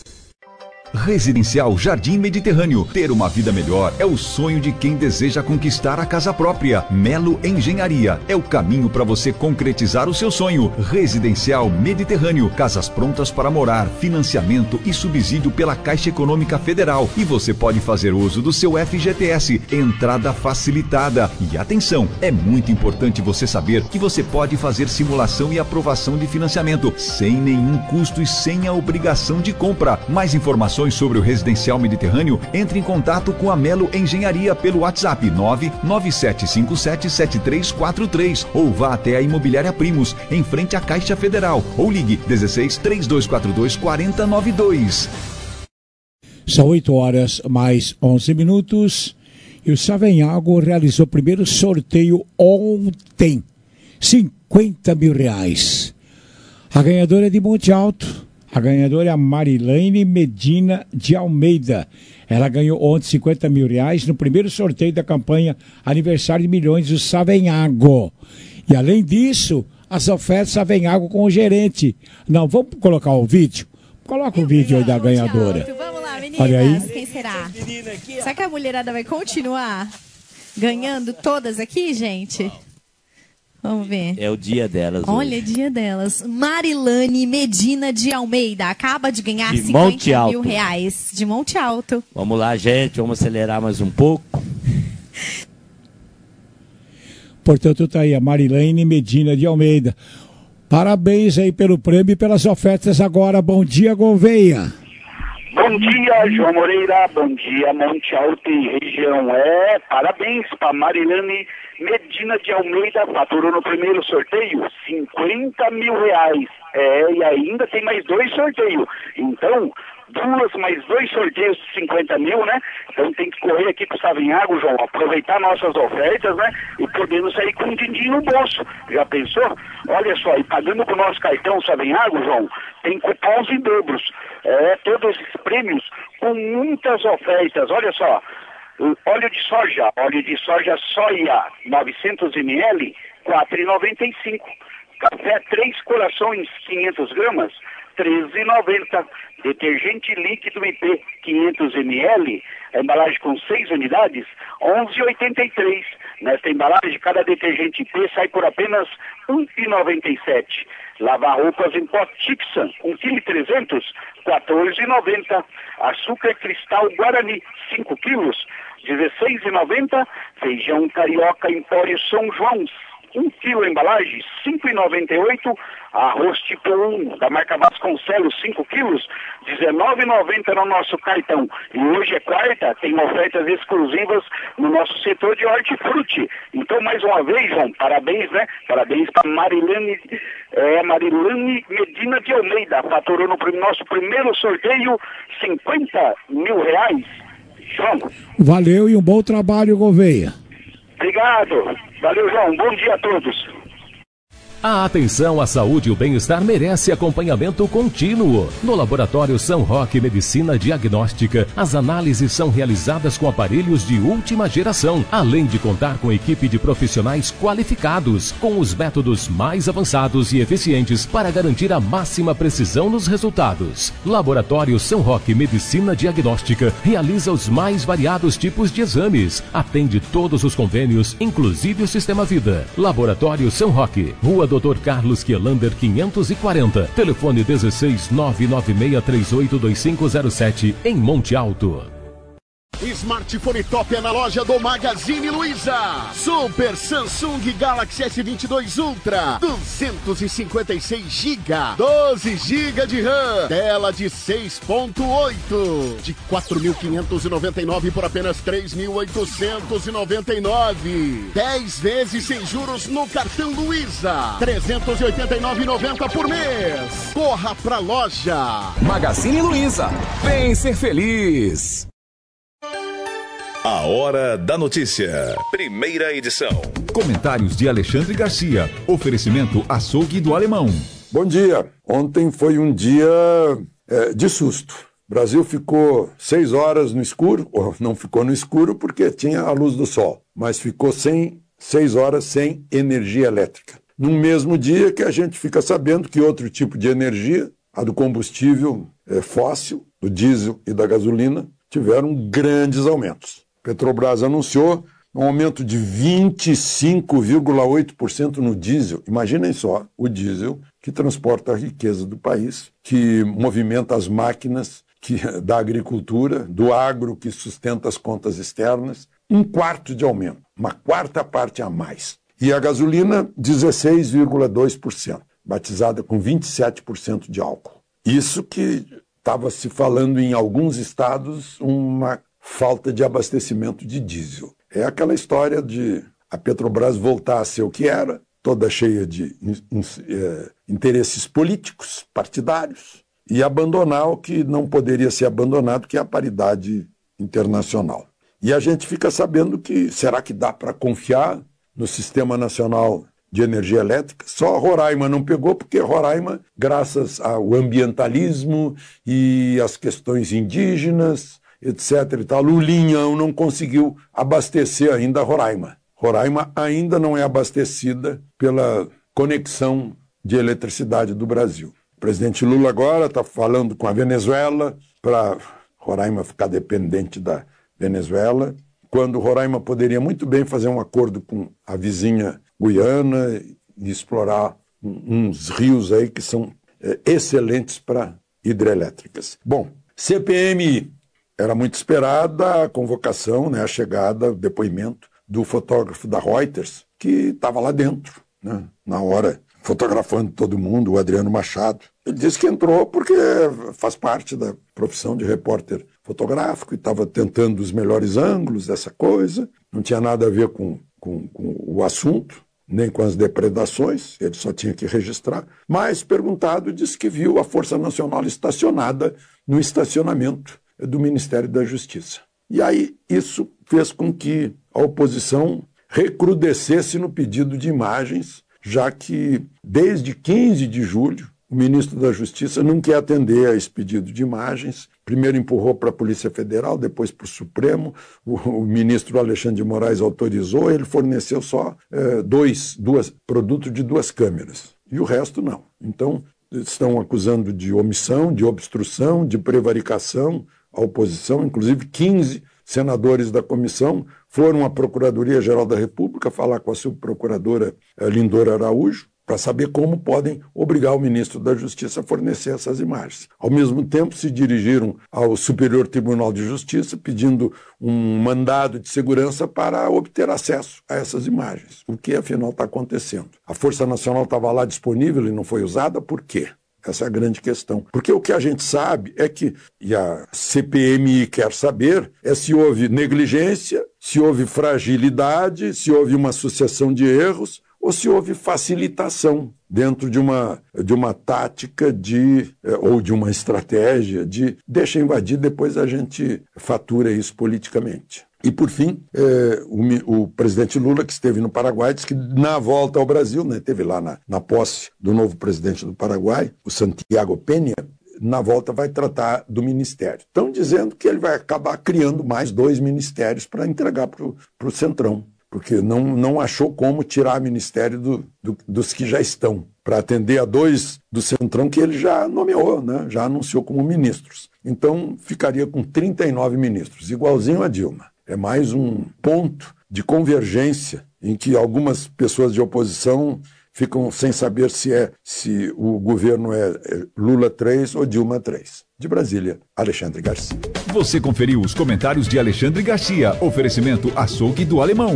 D: Residencial Jardim Mediterrâneo. Ter uma vida melhor é o sonho de quem deseja conquistar a casa própria. Melo Engenharia é o caminho para você concretizar o seu sonho. Residencial Mediterrâneo. Casas prontas para morar, financiamento e subsídio pela Caixa Econômica Federal. E você pode fazer uso do seu F G T S. Entrada facilitada. E atenção, é muito importante você saber que você pode fazer simulação e aprovação de financiamento sem nenhum custo e sem a obrigação de compra. Mais informações sobre o Residencial Mediterrâneo, entre em contato com a Melo Engenharia pelo WhatsApp nove nove sete cinco sete sete três quatro três ou vá até a Imobiliária Primos, em frente à Caixa Federal, ou ligue dezesseis, três dois quatro dois, quatro zero nove dois.
B: São oito horas mais onze minutos e o Savenhago realizou o primeiro sorteio ontem, cinquenta mil reais. A ganhadora é de Monte Alto. A ganhadora é a Marilene Medina de Almeida. Ela ganhou ontem cinquenta mil reais no primeiro sorteio da campanha Aniversário de Milhões do Savenhago. E além disso, as ofertas Savenhago com o gerente. Não, vamos colocar o vídeo? Coloca o vídeo aí da ganhadora.
H: Vamos lá, meninas.
B: Olha aí.
H: Quem será? Será que a mulherada vai continuar ganhando todas aqui, gente? Vamos ver.
M: É o dia delas.
H: Olha,
M: hoje.
H: dia delas. Marilane Medina de Almeida acaba de ganhar
M: De
H: cinquenta
M: Monte Alto.
H: mil reais de Monte Alto.
M: Vamos lá, gente. Vamos acelerar mais um pouco.
B: Portanto, tá aí a Marilene Medina de Almeida. Parabéns aí pelo prêmio e pelas ofertas agora. Bom dia, Gouveia.
W: Bom dia, João Moreira. Bom dia, Monte Alto e região. É, parabéns para Marilane Medina de Almeida. Faturou no primeiro sorteio cinquenta mil reais. É, e ainda tem mais dois sorteios. Então, duas mais dois sorteios de cinquenta mil, né? Então tem que correr aqui pro Savenhago, João, aproveitar nossas ofertas, né? E podemos sair com um din-din no bolso. Já pensou? Olha só, e pagando com o nosso cartão Savenhago, João, tem cupons em dobros. É, todos esses prêmios com muitas ofertas. Olha só, óleo de soja, óleo de soja soia, novecentos mililitros, quatro reais e noventa e cinco centavos. Café Três Corações, quinhentas gramas, treze reais e noventa centavos. Detergente líquido I P, quinhentos mililitros, a embalagem com seis unidades, onze reais e oitenta e três centavos. Nesta embalagem, cada detergente I P sai por apenas um real e noventa e sete centavos. Lavar roupas em pó Tixan, um quilo e trezentos, quatorze reais e noventa centavos. Açúcar cristal Guarani, cinco quilos, dezesseis reais e noventa centavos. Feijão carioca Empório São João, um quilo embalagem, cinco reais e noventa e oito centavos. Arroz tipo um, da marca Vasconcelos, cinco quilos, dezenove reais e noventa centavos no nosso cartão. E hoje é quarta, tem ofertas exclusivas no nosso setor de hortifruti. Então, mais uma vez, João, parabéns, né? Parabéns para Marilane, é, Marilane Medina de Almeida. Faturou no prim- nosso primeiro sorteio cinquenta mil reais. João.
B: Valeu e um bom trabalho, Gouveia.
W: Obrigado. Valeu, João. Bom dia a todos.
K: A atenção à saúde e o bem-estar merece acompanhamento contínuo. No Laboratório São Roque Medicina Diagnóstica, as análises são realizadas com aparelhos de última geração, além de contar com equipe de profissionais qualificados, com os métodos mais avançados e eficientes para garantir a máxima precisão nos resultados. Laboratório São Roque Medicina Diagnóstica realiza os mais variados tipos de exames, atende todos os convênios, inclusive o Sistema Vida. Laboratório São Roque, Rua doutor Carlos Quielander quinhentos e quarenta, telefone dezesseis nove nove seis três oito dois cinco zero sete, em Monte Alto.
I: Smartphone top é na loja do Magazine Luiza. Super Samsung Galaxy S vinte e dois Ultra, duzentos e cinquenta e seis gigas, doze gigas de RAM, tela de seis ponto oito, de quatro mil quinhentos e noventa e nove por apenas três mil oitocentos e noventa e nove. dez vezes sem juros no cartão Luiza, trezentos e oitenta e nove reais e noventa centavos por mês. Corra pra loja.
E: Magazine Luiza, vem ser feliz.
F: A Hora da Notícia. Primeira edição.
D: Comentários de Alexandre Garcia. Oferecimento Açougue do Alemão.
X: Bom dia. Ontem foi um dia é, de susto. O Brasil ficou seis horas no escuro, ou não ficou no escuro porque tinha a luz do sol, mas ficou sem, seis horas sem energia elétrica. No mesmo dia que a gente fica sabendo que outro tipo de energia, a do combustível é, fóssil, do diesel e da gasolina, tiveram grandes aumentos. Petrobras anunciou um aumento de vinte e cinco vírgula oito por cento no diesel. Imaginem só, o diesel que transporta a riqueza do país, que movimenta as máquinas que, da agricultura, do agro que sustenta as contas externas. Um quarto de aumento, uma quarta parte a mais. E a gasolina, dezesseis vírgula dois por cento, batizada com vinte e sete por cento de álcool. Isso que estava se falando em alguns estados uma falta de abastecimento de diesel. É aquela história de a Petrobras voltar a ser o que era, toda cheia de in, in, é, interesses políticos, partidários, e abandonar o que não poderia ser abandonado, que é a paridade internacional. E a gente fica sabendo que, será que dá para confiar no Sistema Nacional de energia elétrica. Só Roraima não pegou, porque Roraima, graças ao ambientalismo e às questões indígenas, etc e tal, o Linhão não conseguiu abastecer ainda Roraima. Roraima ainda não é abastecida pela conexão de eletricidade do Brasil. O presidente Lula agora está falando com a Venezuela para Roraima ficar dependente da Venezuela, quando Roraima poderia muito bem fazer um acordo com a vizinha Guiana e explorar uns rios aí que são é, excelentes para hidrelétricas. Bom, C P M I, era muito esperada a convocação, né, a chegada, o depoimento do fotógrafo da Reuters, que estava lá dentro, né, na hora, fotografando todo mundo, o Adriano Machado. Ele disse que entrou porque faz parte da profissão de repórter fotográfico e estava tentando os melhores ângulos dessa coisa, não tinha nada a ver com, com, com o assunto, nem com as depredações, ele só tinha que registrar, mas perguntado disse que viu a Força Nacional estacionada no estacionamento do Ministério da Justiça. E aí isso fez com que a oposição recrudescesse no pedido de imagens, já que desde quinze de julho o ministro da Justiça não quer atender a esse pedido de imagens. Primeiro empurrou para a Polícia Federal, depois para o Supremo. O, o ministro Alexandre de Moraes autorizou, ele forneceu só é, dois, duas, produto de duas câmeras. E o resto não. Então, estão acusando de omissão, de obstrução, de prevaricação a oposição, inclusive quinze senadores da comissão foram à Procuradoria-Geral da República falar com a subprocuradora Lindora Araújo para saber como podem obrigar o ministro da Justiça a fornecer essas imagens. Ao mesmo tempo, se dirigiram ao Superior Tribunal de Justiça pedindo um mandado de segurança para obter acesso a essas imagens. O que, afinal, está acontecendo? A Força Nacional estava lá disponível e não foi usada, por quê? Essa é a grande questão. Porque o que a gente sabe é que, e a C P M I quer saber, é se houve negligência, se houve fragilidade, se houve uma sucessão de erros, ou se houve facilitação dentro de uma, de uma tática de, ou de uma estratégia de deixa invadir, depois a gente fatura isso politicamente. E, por fim, eh, o, o presidente Lula, que esteve no Paraguai, disse que na volta ao Brasil, né, esteve lá na, na posse do novo presidente do Paraguai, o Santiago Peña, na volta vai tratar do ministério. Estão dizendo que ele vai acabar criando mais dois ministérios para entregar para o Centrão, porque não, não achou como tirar ministério do, do, dos que já estão, para atender a dois do Centrão que ele já nomeou, né, já anunciou como ministros. Então, ficaria com trinta e nove ministros, igualzinho a Dilma. É mais um ponto de convergência em que algumas pessoas de oposição ficam sem saber se, é, se o governo é Lula três ou Dilma três. De Brasília, Alexandre Garcia.
D: Você conferiu os comentários de Alexandre Garcia. Oferecimento Açougue do Alemão.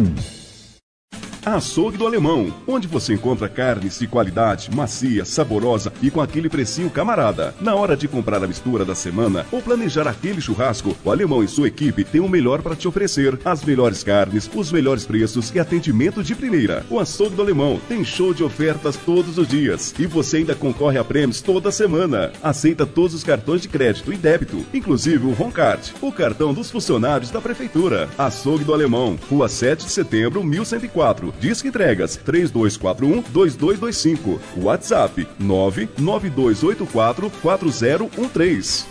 S: Açougue do Alemão, onde você encontra carnes de qualidade, macia, saborosa e com aquele precinho camarada. Na hora de comprar a mistura da semana ou planejar aquele churrasco, o Alemão e sua equipe têm o melhor para te oferecer. As melhores carnes, os melhores preços e atendimento de primeira. O Açougue do Alemão tem show de ofertas todos os dias e você ainda concorre a prêmios toda semana. Aceita todos os cartões de crédito e débito, inclusive o Roncard, o cartão dos funcionários da Prefeitura. Açougue do Alemão, Rua sete de setembro, mil cento e quatro. Disque entregas três dois quatro um, dois dois dois cinco. WhatsApp nove nove dois oito quatro, quatro zero um três.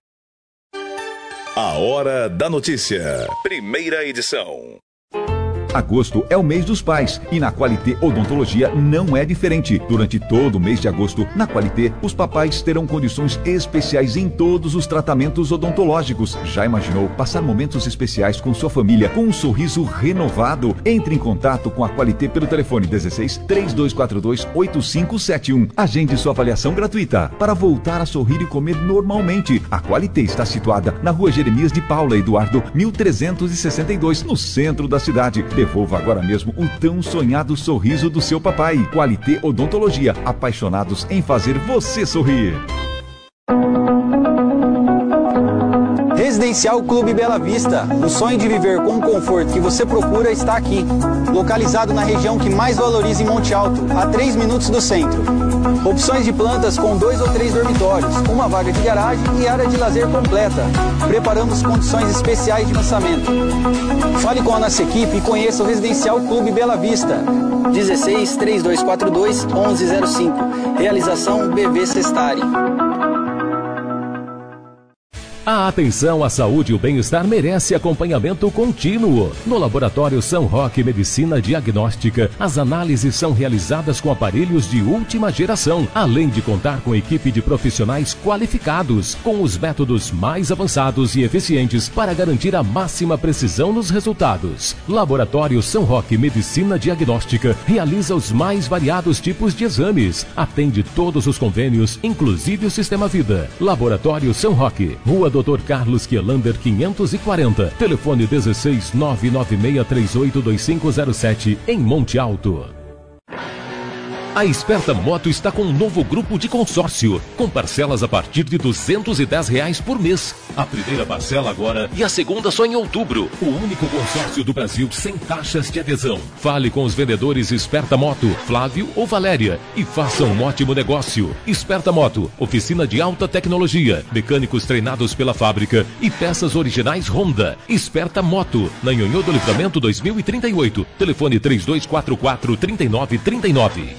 N: A Hora da Notícia. Primeira edição.
D: Agosto é o mês dos pais e na Qualité Odontologia não é diferente. Durante todo o mês de agosto, na Qualité, os papais terão condições especiais em todos os tratamentos odontológicos. Já imaginou passar momentos especiais com sua família com um sorriso renovado? Entre em contato com a Qualité pelo telefone dezesseis, três dois quatro dois, oito cinco sete um. Agende sua avaliação gratuita para voltar a sorrir e comer normalmente. A Qualité está situada na Rua Jeremias de Paula Eduardo, mil trezentos e sessenta e dois, no centro da cidade. Devolva agora mesmo o tão sonhado sorriso do seu papai. Qualité Odontologia, apaixonados em fazer você sorrir.
U: Residencial Clube Bela Vista. O sonho de viver com o conforto que você procura está aqui. Localizado na região que mais valoriza em Monte Alto, a três minutos do centro. Opções de plantas com dois ou três dormitórios, uma vaga de garagem e área de lazer completa. Preparamos condições especiais de lançamento. Fale com a nossa equipe e conheça o Residencial Clube Bela Vista. dezesseis, três dois quatro dois, onze zero cinco. Realização B V Sestari.
K: A atenção à saúde e o bem-estar merece acompanhamento contínuo. No Laboratório São Roque Medicina Diagnóstica, as análises são realizadas com aparelhos de última geração, além de contar com equipe de profissionais qualificados, com os métodos mais avançados e eficientes para garantir a máxima precisão nos resultados. Laboratório São Roque Medicina Diagnóstica realiza os mais variados tipos de exames, atende todos os convênios, inclusive o Sistema Vida. Laboratório São Roque, Rua doutor Carlos Quielander quinhentos e quarenta, telefone dezesseis, nove nove seis três oito dois cinco zero sete, em Monte Alto. A Esperta Moto está com um novo grupo de consórcio, com parcelas a partir de duzentos e dez reais por mês. A primeira parcela agora e a segunda só em outubro. O único consórcio do Brasil sem taxas de adesão. Fale com os vendedores Esperta Moto, Flávio ou Valéria, e faça um ótimo negócio. Esperta Moto, oficina de alta tecnologia, mecânicos treinados pela fábrica e peças originais Honda. Esperta Moto, na Nhonhô do Livramento dois mil e trinta e oito. Telefone três dois quatro quatro, três nove três nove.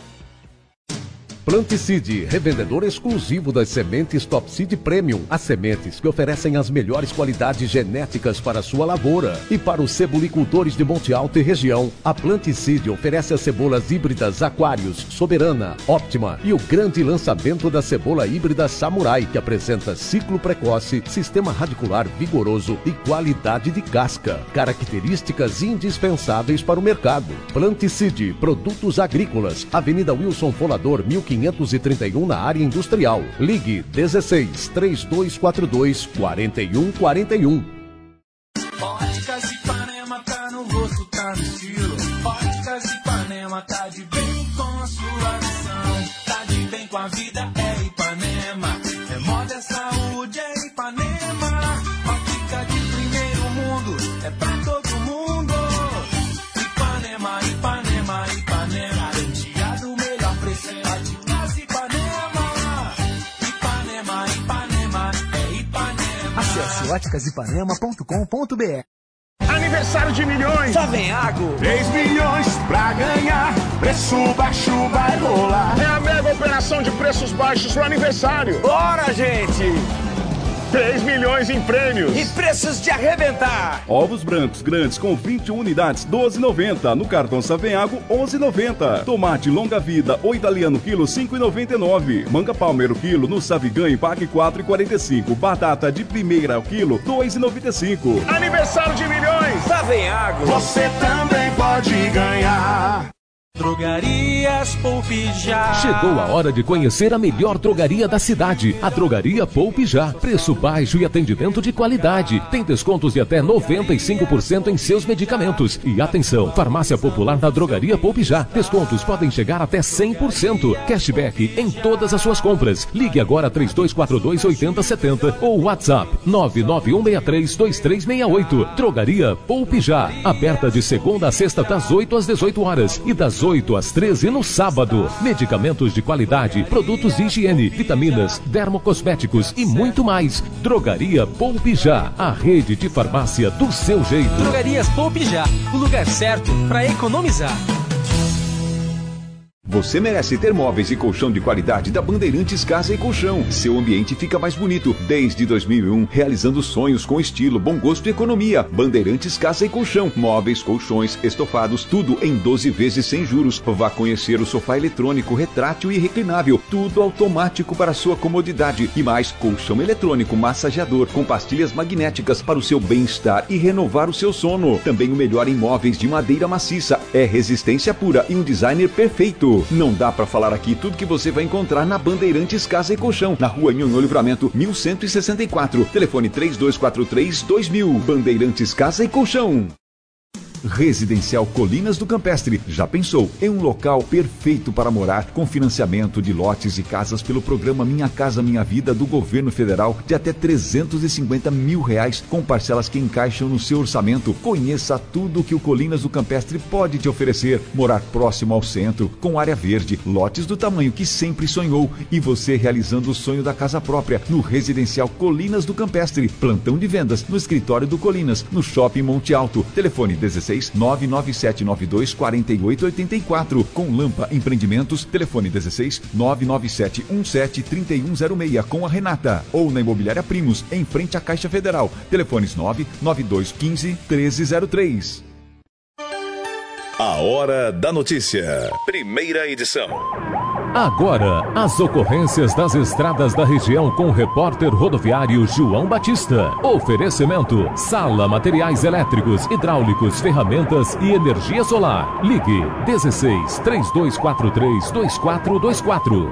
J: Planticide, revendedor exclusivo das sementes Top Seed Premium. As sementes que oferecem as melhores qualidades genéticas para a sua lavoura. E para os cebolicultores de Monte Alto e região, a Planticide oferece as cebolas híbridas Aquários, Soberana, Óptima e o grande lançamento da cebola híbrida Samurai, que apresenta ciclo precoce, sistema radicular vigoroso e qualidade de casca. Características indispensáveis para o mercado. Planticide, produtos agrícolas, Avenida Wilson Folador, mil quinhentos e trinta e um, na área industrial. Ligue dezesseis, três dois quatro dois, quatro um quatro um.
C: Óticas Ipanema tá no rosto, tá no estilo. Óticas Ipanema tá de bem com a sua visão. Tá de bem com a vida, é Ipanema. É moda, é saúde, é Ipanema. Ótica de primeiro mundo, é pra todo mundo. Ipanema, Ipanema, Ipanema. Garantia do melhor preço, Óticas Ipanema. Ipanema, Ipanema, é Ipanema.
O: Acesse óticas ipanema ponto com ponto br.
I: Aniversário de milhões!
O: Só vem Água!
I: três milhões pra ganhar, preço baixo vai rolar. É a mega operação de preços baixos pro aniversário.
O: Bora, gente!
I: três milhões em prêmios.
O: E preços de arrebentar.
S: Ovos brancos grandes com vinte e uma unidades, doze e noventa. No cartão Savenhago, onze e noventa. Tomate longa vida, o italiano quilo, cinco e noventa e nove. Manga palmeiro quilo, no Savigan pague quatro e quarenta e cinco. Batata de primeira ao quilo, dois e noventa e cinco.
I: Aniversário de milhões.
O: Savenhago.
I: Você também pode ganhar.
C: Drogarias Poupe Já.
K: Chegou a hora de conhecer a melhor drogaria da cidade, a Drogaria Poupe Já. Preço baixo e atendimento de qualidade. Tem descontos de até noventa e cinco por cento em seus medicamentos. E atenção, farmácia popular da Drogaria Poupe Já. Descontos podem chegar até cem por cento. Cashback em todas as suas compras. Ligue agora três dois quatro dois, oito zero sete zero ou WhatsApp nove nove um seis três, dois três seis oito. Drogaria Poupe Já. Aberta de segunda a sexta das oito às dezoito horas e das oito às treze no sábado. Medicamentos de qualidade, produtos de higiene, vitaminas, dermocosméticos e muito mais. Drogaria Poupe Já, a rede de farmácia do seu jeito.
L: Drogarias Poupe Já, o lugar certo para economizar.
D: Você merece ter móveis e colchão de qualidade da Bandeirantes Casa e Colchão. Seu ambiente fica mais bonito. Desde dois mil e um, realizando sonhos com estilo, bom gosto e economia. Bandeirantes Casa e Colchão. Móveis, colchões, estofados, tudo em doze vezes sem juros. Vá conhecer o sofá eletrônico, retrátil e reclinável. Tudo automático para sua comodidade. E mais, colchão eletrônico massageador com pastilhas magnéticas para o seu bem-estar e renovar o seu sono. Também o melhor em móveis de madeira maciça. É resistência pura e um designer perfeito. Não dá pra falar aqui tudo que você vai encontrar na Bandeirantes Casa e Colchão, na rua Nhonhô Livramento, mil cento e sessenta e quatro. Telefone três dois quatro três, dois mil. Bandeirantes Casa e Colchão. Residencial Colinas do Campestre. Já pensou em um local perfeito para morar, com financiamento de lotes e casas pelo programa Minha Casa Minha Vida do Governo Federal de até trezentos e cinquenta mil reais, com parcelas que encaixam no seu orçamento. Conheça tudo que o Colinas do Campestre pode te oferecer. Morar próximo ao centro, com área verde, lotes do tamanho que sempre sonhou e você realizando o sonho da casa própria no Residencial Colinas do Campestre. Plantão de vendas no escritório do Colinas, no Shopping Monte Alto. Telefone dezesseis, nove nove sete nove dois, quatro oito oito quatro. Com Lampa Empreendimentos, telefone dezesseis, nove nove sete um sete, três um zero seis com a Renata. Ou na Imobiliária Primos, em frente à Caixa Federal. Telefones nove nove dois um cinco, um três zero três.
N: A Hora da Notícia. Primeira edição.
K: Agora, as ocorrências das estradas da região com o repórter rodoviário João Batista. Oferecimento: Sala Materiais Elétricos, Hidráulicos, Ferramentas e Energia Solar. Ligue dezesseis, três dois quatro três, dois quatro dois quatro.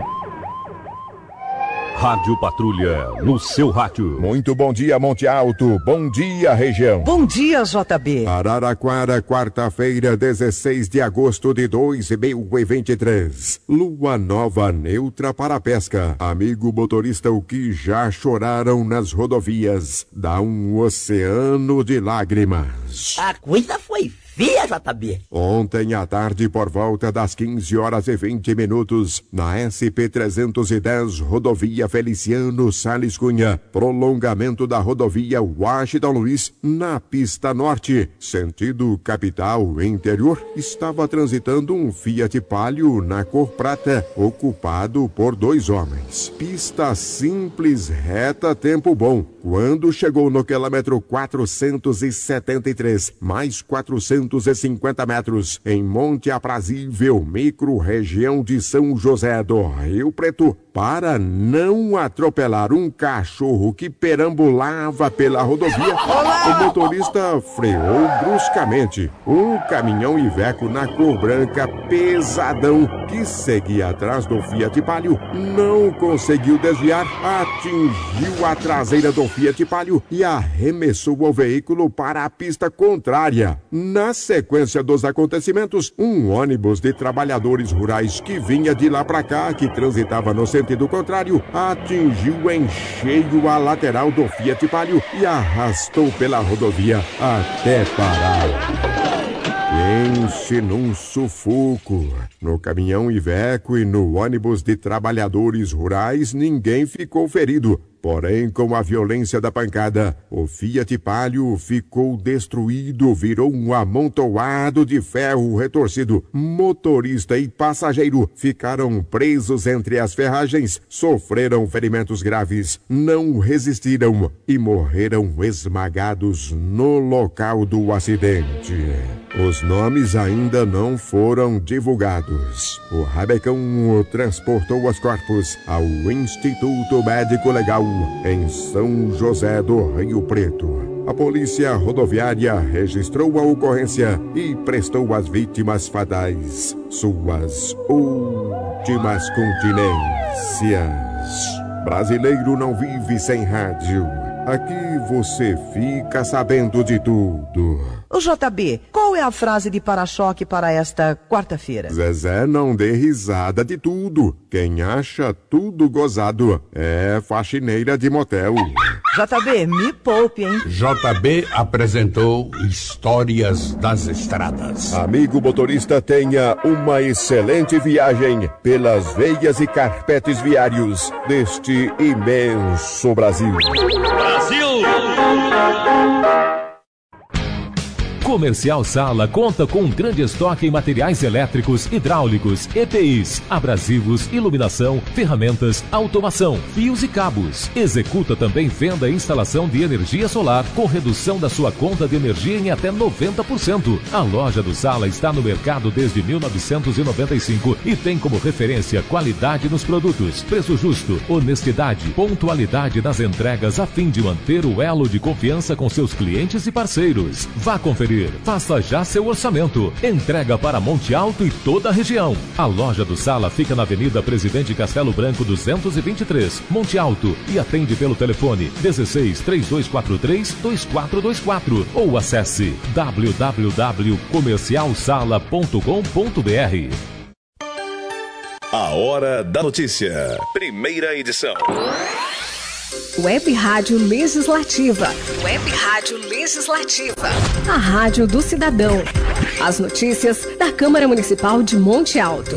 A: Rádio Patrulha, no seu rádio.
P: Muito bom dia, Monte Alto. Bom dia, região.
Q: Bom dia, J B.
P: Araraquara, quarta-feira, dezesseis de agosto de dois mil e vinte e três. Lua nova neutra para a pesca. Amigo motorista, o que já choraram nas rodovias dá um oceano de lágrimas.
T: A coisa foi feia, J B.
P: Ontem à tarde, por volta das quinze horas e vinte minutos, na S P trezentos e dez, rodovia Feliciano Sales Cunha, prolongamento da rodovia Washington Luiz, na pista norte, sentido capital interior, estava transitando um Fiat Palio na cor prata, ocupado por dois homens. Pista simples, reta, tempo bom. Quando chegou no quilômetro quatrocentos e setenta e três, mais quatrocentos e cinquenta metros, em Monte Aprazível, micro-região de São José do Rio Preto, para não atropelar um cachorro que perambulava pela rodovia, o motorista freou bruscamente. Um caminhão Iveco na cor branca pesadão, que seguia atrás do Fiat Palio, não conseguiu desviar, atingiu a traseira do Fiat Palio e arremessou o veículo para a pista contrária. Na sequência dos acontecimentos, um ônibus de trabalhadores rurais que vinha de lá para cá, que transitava no sentido contrário, atingiu em cheio a lateral do Fiat Palio e arrastou pela rodovia até parar. Pense num sufoco. No caminhão Iveco e no ônibus de trabalhadores rurais, ninguém ficou ferido. Porém, com a violência da pancada, o Fiat Palio ficou destruído, virou um amontoado de ferro retorcido. Motorista e passageiro ficaram presos entre as ferragens, sofreram ferimentos graves, não resistiram e morreram esmagados no local do acidente. Os nomes ainda não foram divulgados. O Rabecão transportou os corpos ao Instituto Médico Legal em São José do Rio Preto. A polícia rodoviária registrou a ocorrência e prestou às vítimas fatais suas últimas continências. Brasileiro não vive sem rádio. Aqui você fica sabendo de tudo.
Q: Ô J B, qual é a frase de para-choque para esta quarta-feira?
P: Zezé, não dê risada de tudo. Quem acha tudo gozado é faxineira de motel.
Q: J B, me poupe, hein?
Y: J B apresentou Histórias das Estradas.
P: Amigo motorista, tenha uma excelente viagem pelas veias e carpetes viários deste imenso Brasil.
K: Brasil! Comercial Sala conta com um grande estoque em materiais elétricos, hidráulicos, E P Is, abrasivos, iluminação, ferramentas, automação, fios e cabos. Executa também venda e instalação de energia solar com redução da sua conta de energia em até noventa por cento. A loja do Sala está no mercado desde mil novecentos e noventa e cinco e tem como referência qualidade nos produtos, preço justo, honestidade, pontualidade nas entregas a fim de manter o elo de confiança com seus clientes e parceiros. Vá conferir garantir. Faça já seu orçamento. Entrega para Monte Alto e toda a região. A loja do Sala fica na Avenida Presidente Castelo Branco duzentos e vinte e três, Monte Alto, e atende pelo telefone dezesseis, três dois quatro três, dois quatro dois quatro ou acesse w w w ponto comercial sala ponto com ponto b r.
N: A Hora da Notícia. Primeira edição.
G: Web Rádio Legislativa. Web Rádio Legislativa. A Rádio do Cidadão. As notícias da Câmara Municipal de Monte Alto.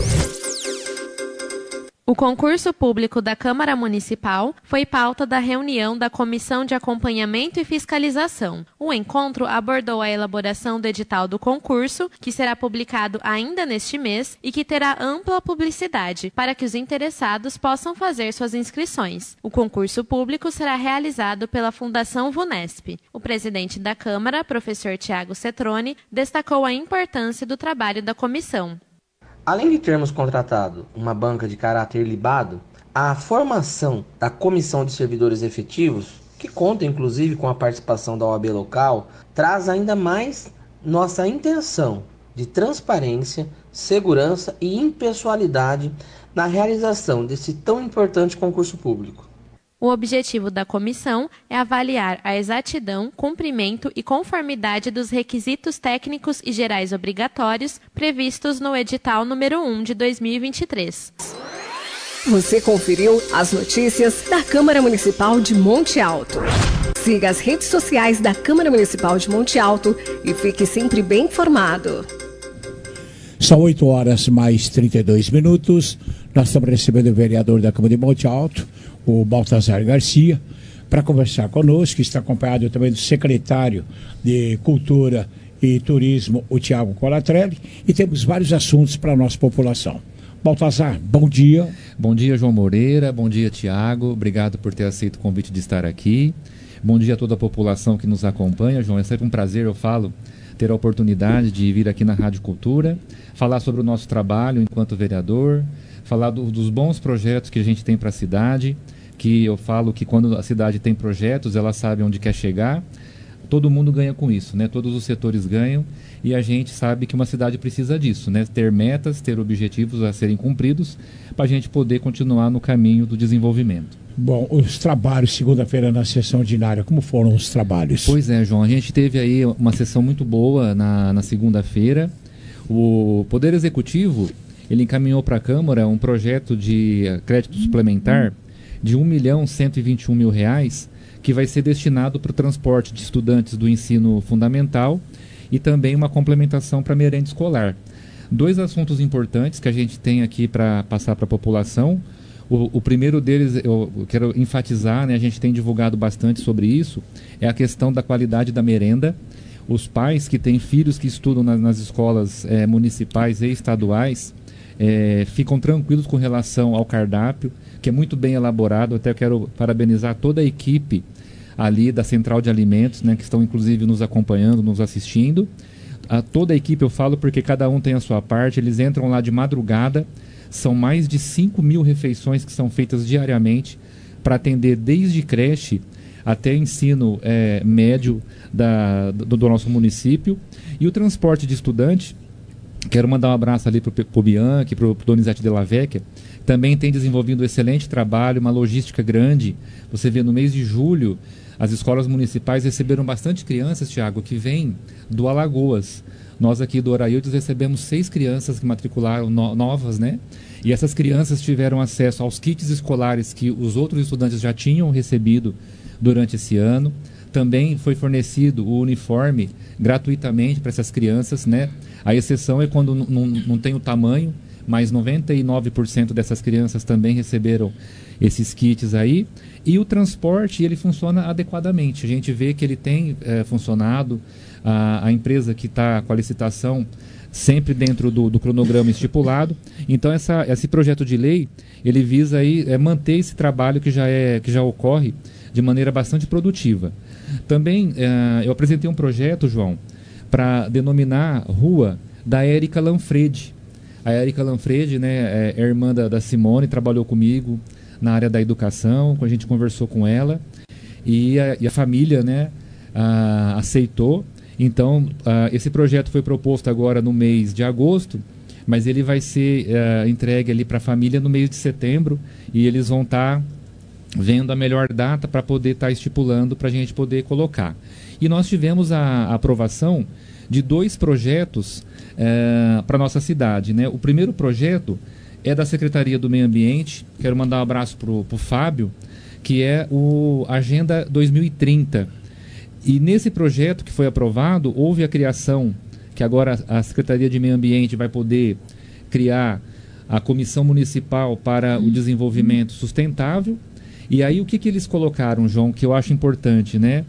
H: O concurso público da Câmara Municipal foi pauta da reunião da Comissão de Acompanhamento e Fiscalização. O encontro abordou a elaboração do edital do concurso, que será publicado ainda neste mês e que terá ampla publicidade para que os interessados possam fazer suas inscrições. O concurso público será realizado pela Fundação VUNESP. O presidente da Câmara, professor Tiago Cetrone, destacou a importância do trabalho da comissão.
M: Além de termos contratado uma banca de caráter libado, a formação da Comissão de Servidores Efetivos, que conta inclusive com a participação da O A B local, traz ainda mais nossa intenção de transparência, segurança e impessoalidade na realização desse tão importante concurso público.
H: O objetivo da comissão é avaliar a exatidão, cumprimento e conformidade dos requisitos técnicos e gerais obrigatórios previstos no edital número um de dois mil e vinte e três.
G: Você conferiu as notícias da Câmara Municipal de Monte Alto. Siga as redes sociais da Câmara Municipal de Monte Alto e fique sempre bem informado.
B: São oito horas mais trinta e dois minutos. Nós estamos recebendo o vereador da Câmara de Monte Alto, o Baltazar Garcia, para conversar conosco. Está acompanhado também do secretário de Cultura e Turismo, o Tiago Colatrelli, e temos vários assuntos para a nossa população. Baltazar, bom dia.
R: Bom dia, João Moreira. Bom dia, Tiago. Obrigado por ter aceito o convite de estar aqui. Bom dia a toda a população que nos acompanha. João, é sempre um prazer, eu falo, ter a oportunidade de vir aqui na Rádio Cultura, falar sobre o nosso trabalho enquanto vereador, falar do, dos bons projetos que a gente tem para a cidade, que eu falo que quando a cidade tem projetos, ela sabe onde quer chegar, todo mundo ganha com isso, né? Todos os setores ganham e a gente sabe que uma cidade precisa disso, né? Ter metas, ter objetivos a serem cumpridos para a gente poder continuar no caminho do desenvolvimento.
B: Bom, os trabalhos, segunda-feira na sessão ordinária, como foram os trabalhos?
R: Pois é, João, a gente teve aí uma sessão muito boa na, na segunda-feira. O Poder Executivo, ele encaminhou para a Câmara um projeto de crédito suplementar de um milhão cento e vinte e um mil reais, que vai ser destinado para o transporte de estudantes do ensino fundamental e também uma complementação para merenda escolar. Dois assuntos importantes que a gente tem aqui para passar para a população. O, o primeiro deles, eu quero enfatizar, né, a gente tem divulgado bastante sobre isso, é a questão da qualidade da merenda. Os pais que têm filhos que estudam na, nas escolas é, municipais e estaduais é, ficam tranquilos com relação ao cardápio, que é muito bem elaborado. Até quero parabenizar toda a equipe ali da Central de Alimentos, né, que estão inclusive nos acompanhando, nos assistindo. A toda a equipe eu falo porque cada um tem a sua parte, eles entram lá de madrugada, são mais de cinco mil refeições que são feitas diariamente para atender desde creche até ensino é, médio da, do, do nosso município. E o transporte de estudante, quero mandar um abraço ali para o Bianchi, para o Donizete Della Vecchia, também tem desenvolvido um excelente trabalho, uma logística grande. Você vê no mês de julho, as escolas municipais receberam bastante crianças, Tiago, que vêm do Alagoas. Nós aqui do Oraildes recebemos seis crianças que matricularam no, novas, né? E essas crianças tiveram acesso aos kits escolares que os outros estudantes já tinham recebido durante esse ano. Também foi fornecido o uniforme gratuitamente para essas crianças, né? A exceção é quando não tem o tamanho, mas noventa e nove por cento dessas crianças também receberam esses kits aí. E o transporte, ele funciona adequadamente. A gente vê que ele tem é, funcionado. A, a empresa que está com a licitação sempre dentro do, do cronograma estipulado. Então, essa, esse projeto de lei, ele visa aí, é, manter esse trabalho que já, é, que já ocorre de maneira bastante produtiva. Também, é, eu apresentei um projeto, João, para denominar rua da Érica Lanfredi. A Érica Lanfredi, né, é irmã da, da Simone, trabalhou comigo na área da educação, a gente conversou com ela, e a, e a família, né, a, aceitou. Então, uh, esse projeto foi proposto agora no mês de agosto, mas ele vai ser uh, entregue ali para a família no mês de setembro, e eles vão estar tá vendo a melhor data para poder estar tá estipulando para a gente poder colocar. E nós tivemos a, a aprovação de dois projetos uh, para a nossa cidade, né? O primeiro projeto é da Secretaria do Meio Ambiente. Quero mandar um abraço para o Fábio, que é o Agenda dois mil e trinta. E nesse projeto que foi aprovado, houve a criação, que agora a Secretaria de Meio Ambiente vai poder criar a Comissão Municipal para o Desenvolvimento Sustentável. E aí o que, que eles colocaram, João, que eu acho importante, né?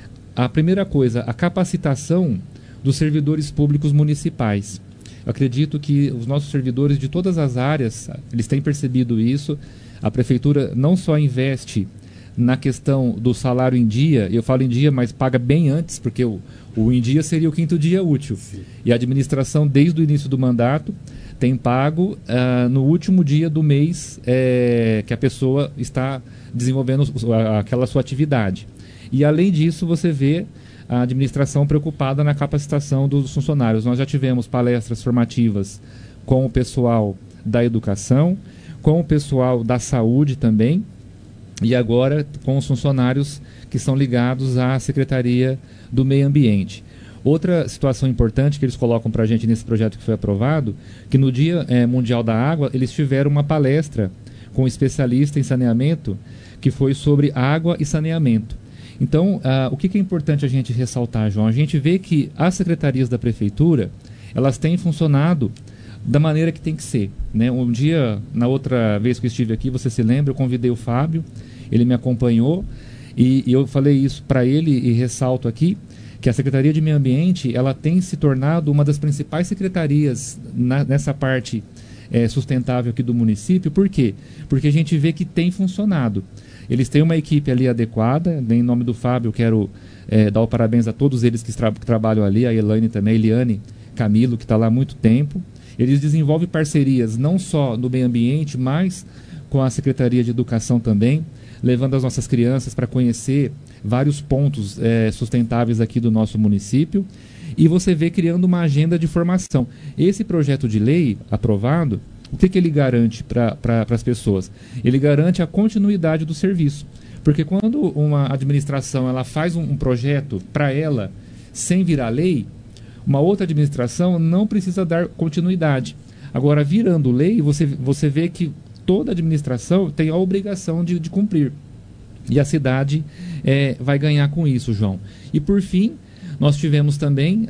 R: A primeira coisa, a capacitação dos servidores públicos municipais. Eu acredito que os nossos servidores de todas as áreas, eles têm percebido isso. A Prefeitura não só investe na questão do salário em dia, eu falo em dia, mas paga bem antes, porque o, o em dia seria o quinto dia útil. Sim. E a administração, desde o início do mandato, tem pago uh, no último dia do mês é, que a pessoa está desenvolvendo aquela sua atividade. E além disso, você vê a administração preocupada na capacitação dos funcionários. Nós já tivemos palestras formativas com o pessoal da educação, com o pessoal da saúde também, e agora com os funcionários que são ligados à Secretaria do Meio Ambiente. Outra situação importante que eles colocam para a gente nesse projeto que foi aprovado, que no Dia eh, Mundial da Água, eles tiveram uma palestra com um especialista em saneamento, que foi sobre água e saneamento. Então, ah, o que, que é importante a gente ressaltar, João? A gente vê que as secretarias da Prefeitura, elas têm funcionado da maneira que tem que ser, né? Um dia, na outra vez que eu estive aqui, você se lembra, eu convidei o Fábio, ele me acompanhou, e, e eu falei isso para ele e ressalto aqui, que a Secretaria de Meio Ambiente, ela tem se tornado uma das principais secretarias na, nessa parte é, sustentável aqui do município. Por quê? Porque a gente vê que tem funcionado. Eles têm uma equipe ali adequada. Em nome do Fábio, quero é, dar o parabéns a todos eles que, tra que trabalham ali, a Elaine também, a Eliane Camilo, que está lá há muito tempo. Eles desenvolvem parcerias não só no meio ambiente, mas com a Secretaria de Educação também, levando as nossas crianças para conhecer vários pontos é, sustentáveis aqui do nosso município. E você vê criando uma agenda de formação. Esse projeto de lei aprovado, o que, que ele garante para pra, as pessoas? Ele garante a continuidade do serviço. Porque quando uma administração ela faz um, um projeto para ela sem virar lei, uma outra administração não precisa dar continuidade. Agora, virando lei, você, você vê que toda administração tem a obrigação de, de cumprir. E a cidade é, vai ganhar com isso, João. E por fim, nós tivemos também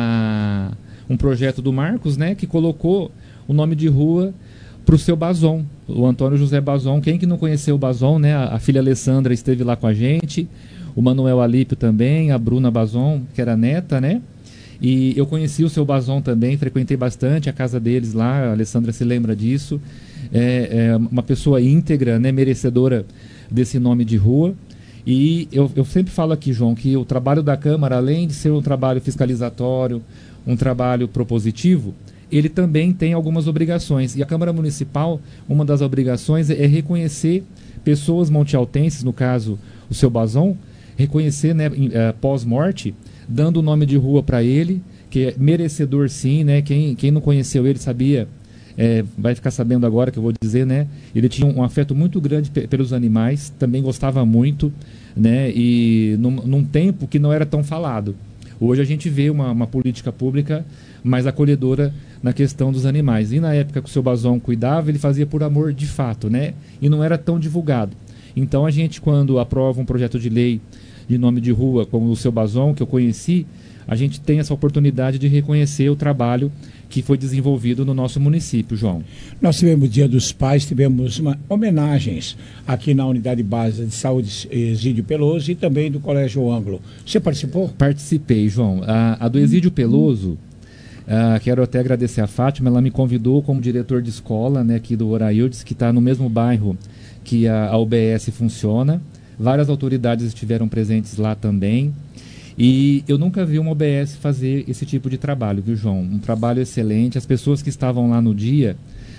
R: a, um projeto do Marcos, né, que colocou o nome de rua para o seu Bazon, o Antônio José Bazon. Quem que não conheceu o Bazon, né? A, a filha Alessandra esteve lá com a gente, o Manuel Alípio também, a Bruna Bazon, que era neta, né? E eu conheci o seu Bazon também, frequentei bastante a casa deles lá, a Alessandra se lembra disso. É, é uma pessoa íntegra, né, merecedora desse nome de rua. E eu, eu sempre falo aqui, João, que o trabalho da Câmara, além de ser um trabalho fiscalizatório, um trabalho propositivo, ele também tem algumas obrigações. E a Câmara Municipal, uma das obrigações é reconhecer pessoas montialtenses, no caso o seu Bazon, reconhecer, né, uh, pós-morte, dando o nome de rua para ele, que é merecedor sim, né? Quem, quem não conheceu ele sabia, é, vai ficar sabendo agora que eu vou dizer, né? Ele tinha um, um afeto muito grande pelos animais, também gostava muito, né? E num, num tempo que não era tão falado. Hoje a gente vê uma, uma política pública mais acolhedora na questão dos animais. E na época que o seu Bazon cuidava, ele fazia por amor de fato, né? E não era tão divulgado. Então a gente, quando aprova um projeto de lei de nome de rua como o seu Bazon, que eu conheci, a gente tem essa oportunidade de reconhecer o trabalho que foi desenvolvido no nosso município, João.
B: Nós tivemos Dia dos Pais, tivemos uma, homenagens aqui na Unidade Básica de Saúde Exídio Peloso e também do Colégio Ângulo. Você participou?
R: Participei, João. A, a do Exídio Peloso, uh, quero até agradecer a Fátima, ela me convidou como diretor de escola, né, aqui do Oraildes, que está no mesmo bairro que a, a U B S funciona. Várias autoridades estiveram presentes lá também. E eu nunca vi uma U B S fazer esse tipo de trabalho, viu, João? Um trabalho excelente. As pessoas que estavam lá no dia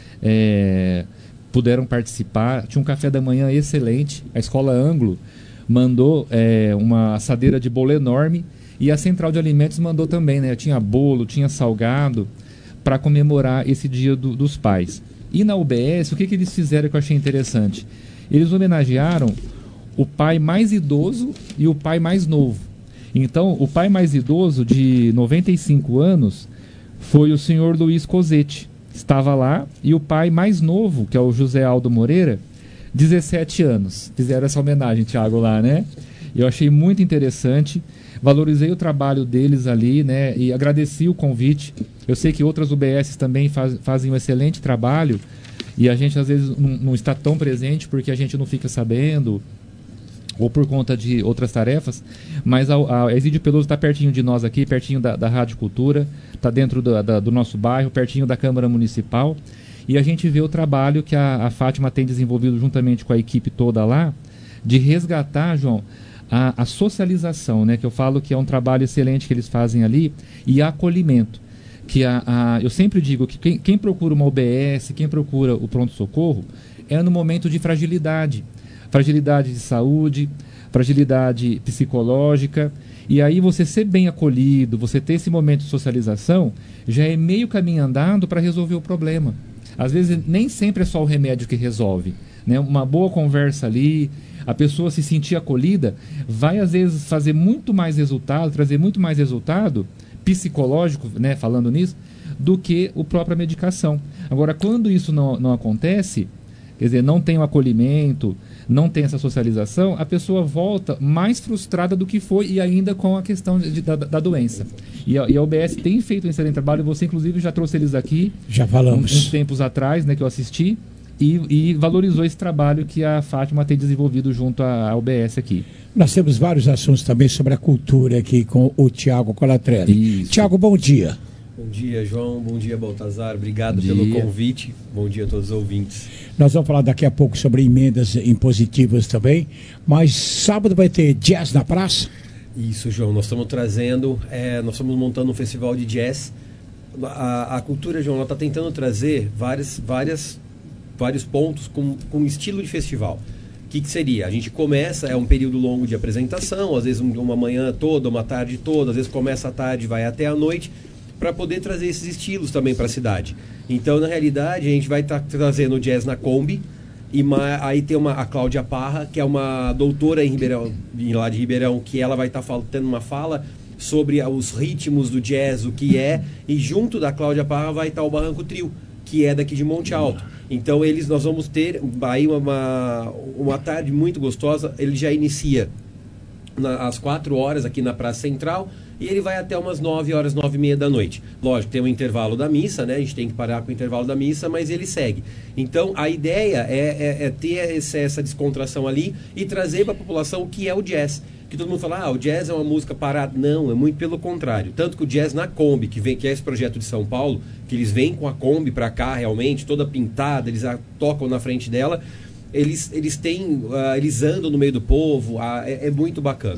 R: é, puderam participar. Tinha um café da manhã excelente. A Escola Ângulo mandou é, uma assadeira de bolo enorme E a Central de Alimentos mandou também, né? Tinha bolo, tinha salgado, para comemorar esse Dia do, dos Pais. E na U B S, o que, que eles fizeram que eu achei interessante? Eles homenagearam o pai mais idoso e o pai mais novo. Então, o pai mais idoso, de noventa e cinco anos, foi o senhor Luiz Cosetti. Estava lá. E o pai mais novo, que é o José Aldo Moreira, dezessete anos. Fizeram essa homenagem, Thiago, lá, né? Eu achei muito interessante. Valorizei o trabalho deles ali, né? E agradeci o convite. Eu sei que outras U B S também faz, fazem um excelente trabalho. E a gente, às vezes, não, não está tão presente porque a gente não fica sabendo, ou por conta de outras tarefas, mas a, a Exídio Peloso está pertinho de nós aqui, pertinho da, da Rádio Cultura, está dentro do, da, do nosso bairro, pertinho da Câmara Municipal, e a gente vê o trabalho que a, a Fátima tem desenvolvido juntamente com a equipe toda lá, de resgatar, João, a, a socialização, né, que eu falo que é um trabalho excelente que eles fazem ali, e a acolhimento. Que a, a, eu sempre digo que quem, quem procura uma U B S, quem procura o pronto-socorro, é no momento de fragilidade. Fragilidade de saúde, fragilidade psicológica, e aí você ser bem acolhido, você ter esse momento de socialização, já é meio caminho andado para resolver o problema. Às vezes nem sempre é só o remédio que resolve, né? Uma boa conversa ali, a pessoa se sentir acolhida, vai às vezes fazer muito mais resultado, trazer muito mais resultado psicológico, né, falando nisso, do que a própria medicação. Agora, quando isso não, não acontece, quer dizer, não tem o acolhimento, não tem essa socialização, a pessoa volta mais frustrada do que foi e ainda com a questão de, da, da doença. E a, e a U B S tem feito um excelente trabalho, você inclusive já trouxe eles aqui.
B: Já falamos.
R: Uns, uns tempos atrás, né, que eu assisti, e, e valorizou esse trabalho que a Fátima tem desenvolvido junto à, à U B S aqui.
B: Nós temos vários assuntos também sobre a cultura aqui com o Tiago Colatrelli. Tiago, bom dia.
E: Bom dia, João. Bom dia, Baltazar. Obrigado pelo convite. Bom dia a todos os ouvintes.
B: Nós vamos falar daqui a pouco sobre emendas impositivas também, mas sábado vai ter jazz na praça?
E: Isso, João. Nós estamos trazendo, é, nós estamos montando um festival de jazz. A, a cultura, João, ela está tentando trazer várias, várias, vários pontos com, com estilo de festival. O que, que seria? A gente começa, é um período longo de apresentação, às vezes uma manhã toda, uma tarde toda, às vezes começa à tarde e vai até a noite, para poder trazer esses estilos também para a cidade. Então, na realidade, a gente vai estar tá trazendo o jazz na Kombi, e ma, aí tem uma, a Cláudia Parra, que é uma doutora em Ribeirão, lá de Ribeirão, que ela vai estar tá tendo uma fala sobre os ritmos do jazz, o que é, e junto da Cláudia Parra vai estar tá o Barranco Trio, que é daqui de Monte Alto. Então, eles, nós vamos ter aí uma, uma tarde muito gostosa. Ele já inicia na, às quatro horas aqui na Praça Central, e ele vai até umas nove horas, nove e meia da noite. Lógico, tem o intervalo da missa, né? A gente tem que parar com o intervalo da missa, mas ele segue. Então, a ideia é, é, é ter esse, essa descontração ali e trazer para a população o que é o jazz. Que todo mundo fala, ah, o jazz é uma música parada. Não, é muito pelo contrário. Tanto que o jazz na Kombi, que, vem, que é esse projeto de São Paulo, que eles vêm com a Kombi para cá realmente, toda pintada, eles a, tocam na frente dela, eles, eles, têm, uh, eles andam no meio do povo, uh, é, é muito bacana.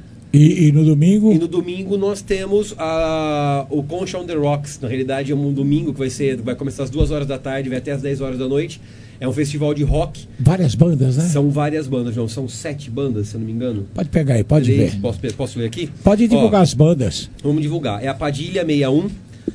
B: E, e no domingo?
E: E no domingo nós temos a, o Concha on the Rocks. Na realidade é um domingo que vai ser, vai começar às duas horas da tarde, vai até às dez horas da noite. É um festival de rock.
B: Várias bandas, né?
E: São várias bandas, João. São sete bandas, se eu não me engano.
B: Pode pegar aí, pode
E: Peraí,
B: ver.
E: Posso, posso ler aqui?
B: Pode divulgar
E: Ó,
B: as bandas.
E: Vamos divulgar. É a Padilha sessenta e um,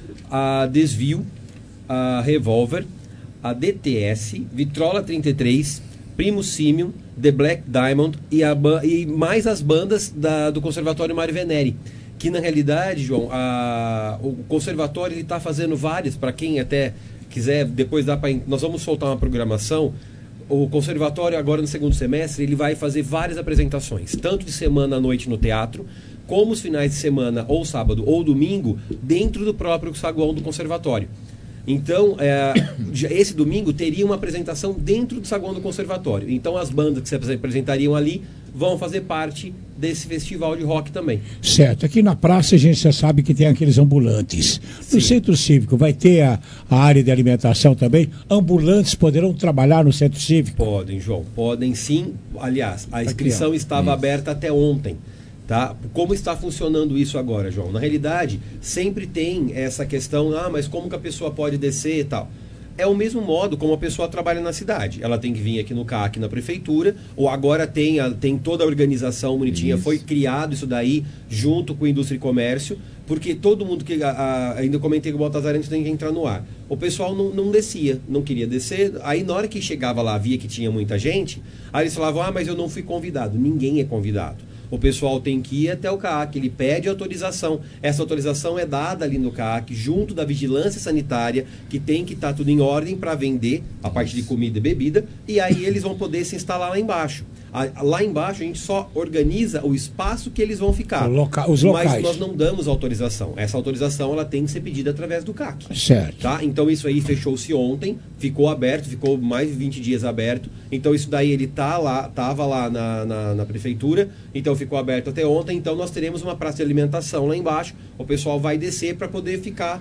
E: a Desvio, a Revolver, a D T S, Vitrola trinta e três, Primo Simium, The Black Diamond e, a, e mais as bandas da, do Conservatório Mário Venere. Que na realidade, João, a, o Conservatório está fazendo várias, para quem até quiser, depois dá para. Nós vamos soltar uma programação. O Conservatório, agora no segundo semestre, ele vai fazer várias apresentações, tanto de semana à noite no teatro, como os finais de semana, ou sábado ou domingo, dentro do próprio saguão do Conservatório. Então, é, esse domingo teria uma apresentação dentro do saguão do Conservatório. Então, as bandas que se apresentariam ali vão fazer parte desse festival de rock também.
B: Certo. Aqui na praça a gente já sabe que tem aqueles ambulantes. No
E: Sim.
B: Centro Cívico vai ter a, a área de alimentação também? Ambulantes poderão trabalhar no Centro Cívico?
E: Podem, João. Podem sim. Aliás, a inscrição Aqui, estava isso. aberta até ontem. Tá? Como está funcionando isso agora, João? Na realidade, sempre tem essa questão, ah, mas como que a pessoa pode descer e tal? É o mesmo modo como a pessoa trabalha na cidade. Ela tem que vir aqui no C A C, na prefeitura, ou agora tem, a, tem toda a organização bonitinha, isso. Foi criado isso daí junto com a indústria e comércio, porque todo mundo que... A, a, ainda comentei com o Baltazar antes de entrar no ar. O pessoal não, não descia, não queria descer. Aí na hora que chegava lá, via que tinha muita gente, aí eles falavam, ah, mas eu não fui convidado. Ninguém é convidado. O pessoal tem que ir até o C A C, ele pede autorização. Essa autorização é dada ali no C A C, junto da vigilância sanitária, que tem que estar tudo em ordem para vender a parte de comida e bebida, e aí eles vão poder se instalar lá embaixo. Lá embaixo a gente só organiza o espaço que eles vão ficar.
B: Loca- os locais.
E: Mas nós não damos autorização. Essa autorização ela tem que ser pedida através do C A C.
B: Certo.
E: Tá? Então isso aí fechou-se ontem, ficou aberto, ficou mais de vinte dias aberto. Então isso daí ele tá lá, estava lá na, na, na prefeitura, então ficou aberto até ontem. Então nós teremos uma praça de alimentação lá embaixo. O pessoal vai descer para poder ficar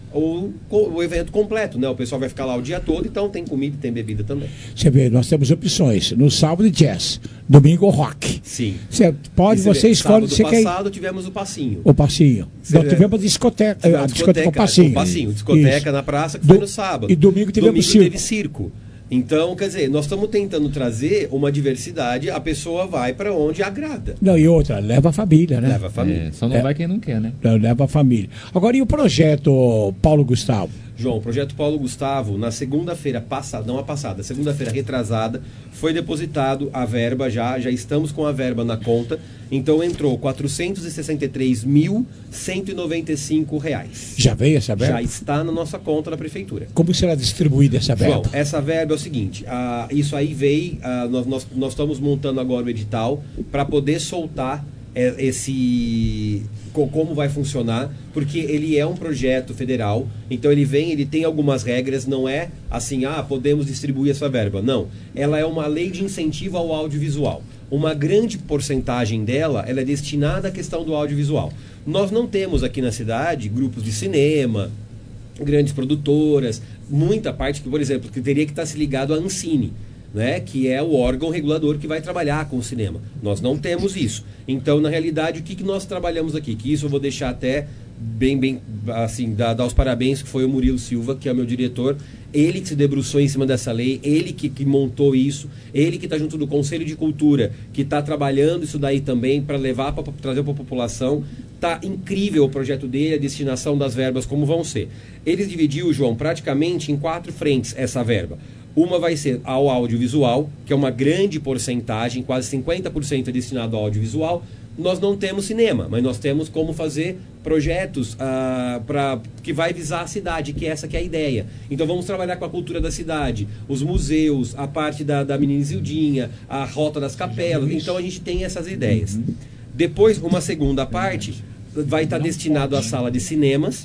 E: o, o evento completo, né? O pessoal vai ficar lá o dia todo, então tem comida e tem bebida também.
B: Você vê, nós temos opções. No sábado, jazz. Domingo, rock.
E: Sim.
B: Você pode, você, você escolhe...
E: Sábado
B: você
E: passado
B: quer...
E: tivemos o passinho.
B: O passinho. Nós tivemos a discoteca.
E: Tivemos
B: A discoteca, o passinho.
E: O passinho, discoteca
B: Isso.
E: na praça, que
B: Do...
E: foi no sábado.
B: E domingo tivemos
E: domingo
B: circo.
E: teve circo. Então, quer dizer, nós estamos tentando trazer uma diversidade, a pessoa vai para onde agrada.
B: Não, e outra, leva a família, né?
E: Leva a família.
R: É, só não
B: É.
R: vai quem não quer, né?
B: Não, leva a família. Agora, e o projeto Paulo Gustavo?
E: João, o projeto Paulo Gustavo, na segunda-feira passada, não a passada, segunda-feira retrasada, foi depositado a verba já, já estamos com a verba na conta, então entrou quatrocentos e sessenta e três mil, cento e noventa e cinco reais.
B: Já veio essa verba?
E: Já está na nossa conta da prefeitura.
B: Como será distribuída essa verba?
E: João, essa verba é o seguinte, ah, isso aí veio, ah, nós, nós, nós estamos montando agora o edital para poder soltar eh, esse... como vai funcionar, porque ele é um projeto federal, então ele vem, ele tem algumas regras, não é assim, ah, podemos distribuir essa verba. Não, ela é uma lei de incentivo ao audiovisual. Uma grande porcentagem dela, ela é destinada à questão do audiovisual. Nós não temos aqui na cidade grupos de cinema, grandes produtoras, muita parte que, por exemplo, que teria que estar se ligado à Ancine, né, que é o órgão regulador que vai trabalhar com o cinema. Nós não temos isso. Então, na realidade, o que, que nós trabalhamos aqui? Que isso eu vou deixar até bem, bem, assim, dar, dar os parabéns, que foi o Murilo Silva, que é o meu diretor. Ele que se debruçou em cima dessa lei, ele que, que montou isso, ele que está junto do Conselho de Cultura, que está trabalhando isso daí também para levar, para trazer para a população. Está incrível o projeto dele, a destinação das verbas, como vão ser. Ele dividiu, João, praticamente em quatro frentes essa verba. Uma vai ser ao audiovisual, que é uma grande porcentagem, quase cinquenta por cento é destinado ao audiovisual. Nós não temos cinema, mas nós temos como fazer projetos ah, pra, que vai visar a cidade, que essa que é a ideia. Então vamos trabalhar com a cultura da cidade, os museus, a parte da, da Menina Isildinha, a Rota das Capelas. Então a gente tem essas ideias. Depois, uma segunda parte vai estar destinado à sala de cinemas.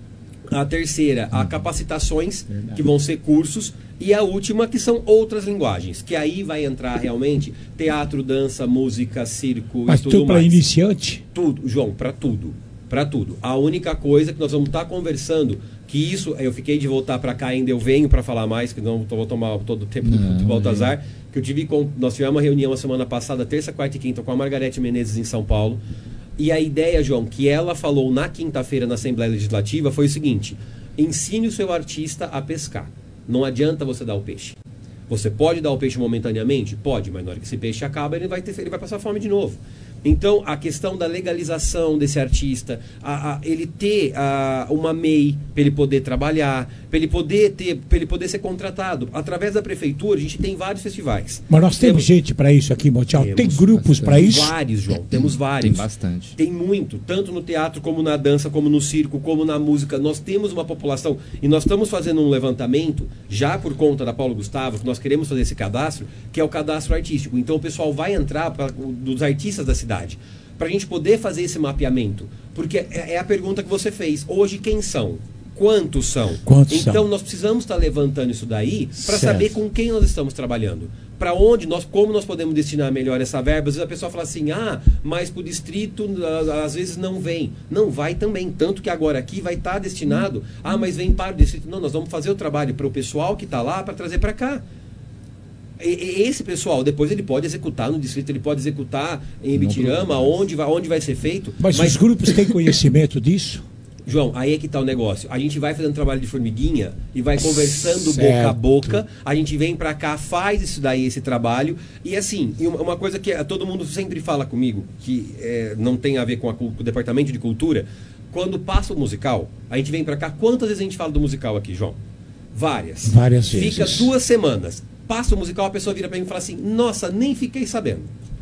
E: A terceira, a capacitações, que vão ser cursos. E a última, que são outras linguagens, que aí vai entrar realmente teatro, dança, música, circo
B: Mas
E: e tudo
B: tudo para
E: mais.
B: iniciante?
E: Tudo, João, para tudo. Para tudo. A única coisa que nós vamos estar conversando, que isso, eu fiquei de voltar para cá ainda, eu venho para falar mais, que não vou tomar todo o tempo do, do Baltazar, que eu tive com, nós tivemos uma reunião a semana passada, terça, quarta e quinta, com a Margarete Menezes em São Paulo. E a ideia, João, que ela falou na quinta-feira na Assembleia Legislativa foi o seguinte: ensine o seu artista a pescar. Não adianta você dar o peixe. Você pode dar o peixe momentaneamente? Pode, mas na hora que esse peixe acaba, ele vai, ter, ele vai passar fome de novo. Então, a questão da legalização desse artista, a, a, ele ter a, uma M E I para ele poder trabalhar, para ele poder ter, para ele poder ser contratado. Através da prefeitura, a gente tem vários festivais.
B: Mas nós temos, temos gente para isso aqui, Montiel? Tem grupos para isso?
E: Vários, João. Temos vários.
R: Tem bastante.
E: Tem muito, tanto no teatro, como na dança, como no circo, como na música. Nós temos uma população, e nós estamos fazendo um levantamento, já por conta da Paulo Gustavo, que nós queremos fazer esse cadastro, que é o cadastro artístico. Então, o pessoal vai entrar pra, dos artistas da cidade, para a gente poder fazer esse mapeamento. Porque é, é a pergunta que você fez. Hoje, quem são? Quantos são?
B: Quantos
E: então,
B: são?
E: nós precisamos estar levantando isso daí para saber com quem nós estamos trabalhando. Para onde, nós, como nós podemos destinar melhor essa verba. Às vezes a pessoa fala assim, ah, mas para o distrito às vezes não vem. Não, vai também. Tanto que agora aqui vai estar destinado, ah, mas vem para o distrito. Não, nós vamos fazer o trabalho para o pessoal que está lá para trazer para cá. Esse pessoal, depois ele pode executar no distrito, ele pode executar em Ibitirama, onde vai, onde vai ser feito.
B: Mas, mas os grupos têm conhecimento disso?
E: João, aí é que tá o negócio. A gente vai fazendo trabalho de formiguinha e vai conversando
B: Certo.
E: boca a boca. A gente vem pra cá, faz isso daí, esse trabalho. E assim, e uma, uma coisa que todo mundo sempre fala comigo, que é, não tem a ver com, a, com o departamento de cultura, quando passa o musical, a gente vem pra cá. Quantas vezes a gente fala do musical aqui, João? Várias.
B: Várias
E: Fica
B: vezes.
E: duas semanas. Passa o musical, a pessoa vira pra mim e fala assim, nossa, nem fiquei sabendo.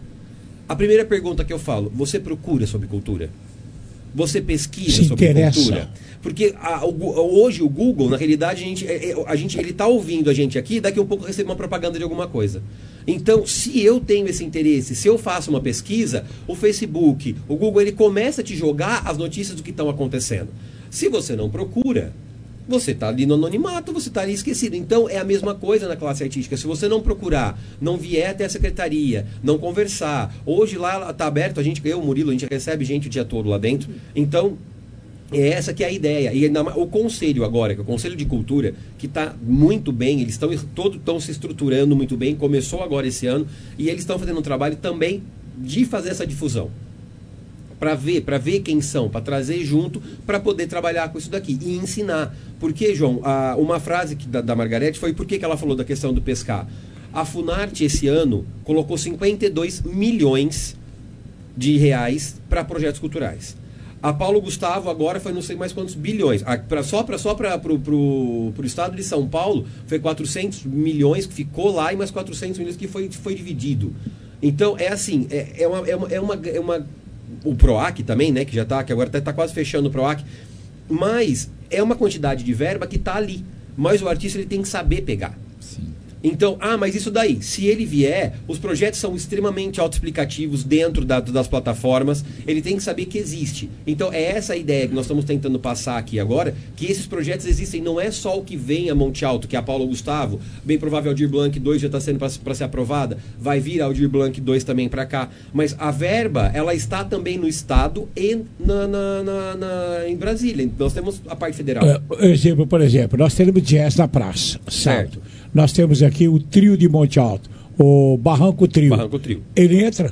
E: A primeira pergunta que eu falo, você procura sobre cultura? Você pesquisa
B: Se
E: sobre
B: interessa.
E: cultura? Porque a, o, hoje o Google, na realidade, a gente, a gente, ele está ouvindo a gente aqui, daqui a um pouco recebe uma propaganda de alguma coisa. Então, se eu tenho esse interesse, se eu faço uma pesquisa, o Facebook, o Google, ele começa a te jogar as notícias do que estão acontecendo. Se você não procura, você está ali no anonimato, você está ali esquecido. Então, é a mesma coisa na classe artística. Se você não procurar, não vier até a secretaria, não conversar. Hoje lá está aberto, a gente, eu, Murilo, a gente recebe gente o dia todo lá dentro. Então, é essa que é a ideia. E na, o Conselho agora, que é o Conselho de Cultura, que está muito bem, eles estão todos estão se estruturando muito bem, começou agora esse ano, e eles estão fazendo um trabalho também de fazer essa difusão. Para ver, para ver quem são, para trazer junto, para poder trabalhar com isso daqui e ensinar. Porque, João, a, uma frase que, da, da Margarete foi por que ela falou da questão do pescar. A Funarte esse ano colocou cinquenta e dois milhões de reais para projetos culturais. A Paulo Gustavo agora foi não sei mais quantos bilhões. A, pra, só para só para pro, pro, pro estado de São Paulo foi quatrocentos milhões que ficou lá e mais quatrocentos milhões que foi, foi dividido. Então é assim, é, é uma, é uma, é uma, é uma o PROAC também, né, que já tá, que agora está quase fechando o PROAC, mas é uma quantidade de verba que está ali, mas o artista ele tem que saber pegar.
R: Sim.
E: Então, ah, mas isso daí, se ele vier, os projetos são extremamente autoexplicativos dentro da, das plataformas, ele tem que saber que existe. Então, é essa a ideia que nós estamos tentando passar aqui agora, que esses projetos existem, não é só o que vem a Monte Alto, que é a Paulo Gustavo, bem provável Aldir Blanc dois já está sendo para ser aprovada, vai vir a Aldir Blanc dois também para cá, mas a verba, ela está também no Estado e na, na, na, na, em Brasília. Nós temos a parte federal.
B: Uh, exemplo, por exemplo, nós temos jazz na praça, certo? Nós temos aqui o trio de Monte Alto, o Barranco Trio.
E: Barranco Trio.
B: Ele entra?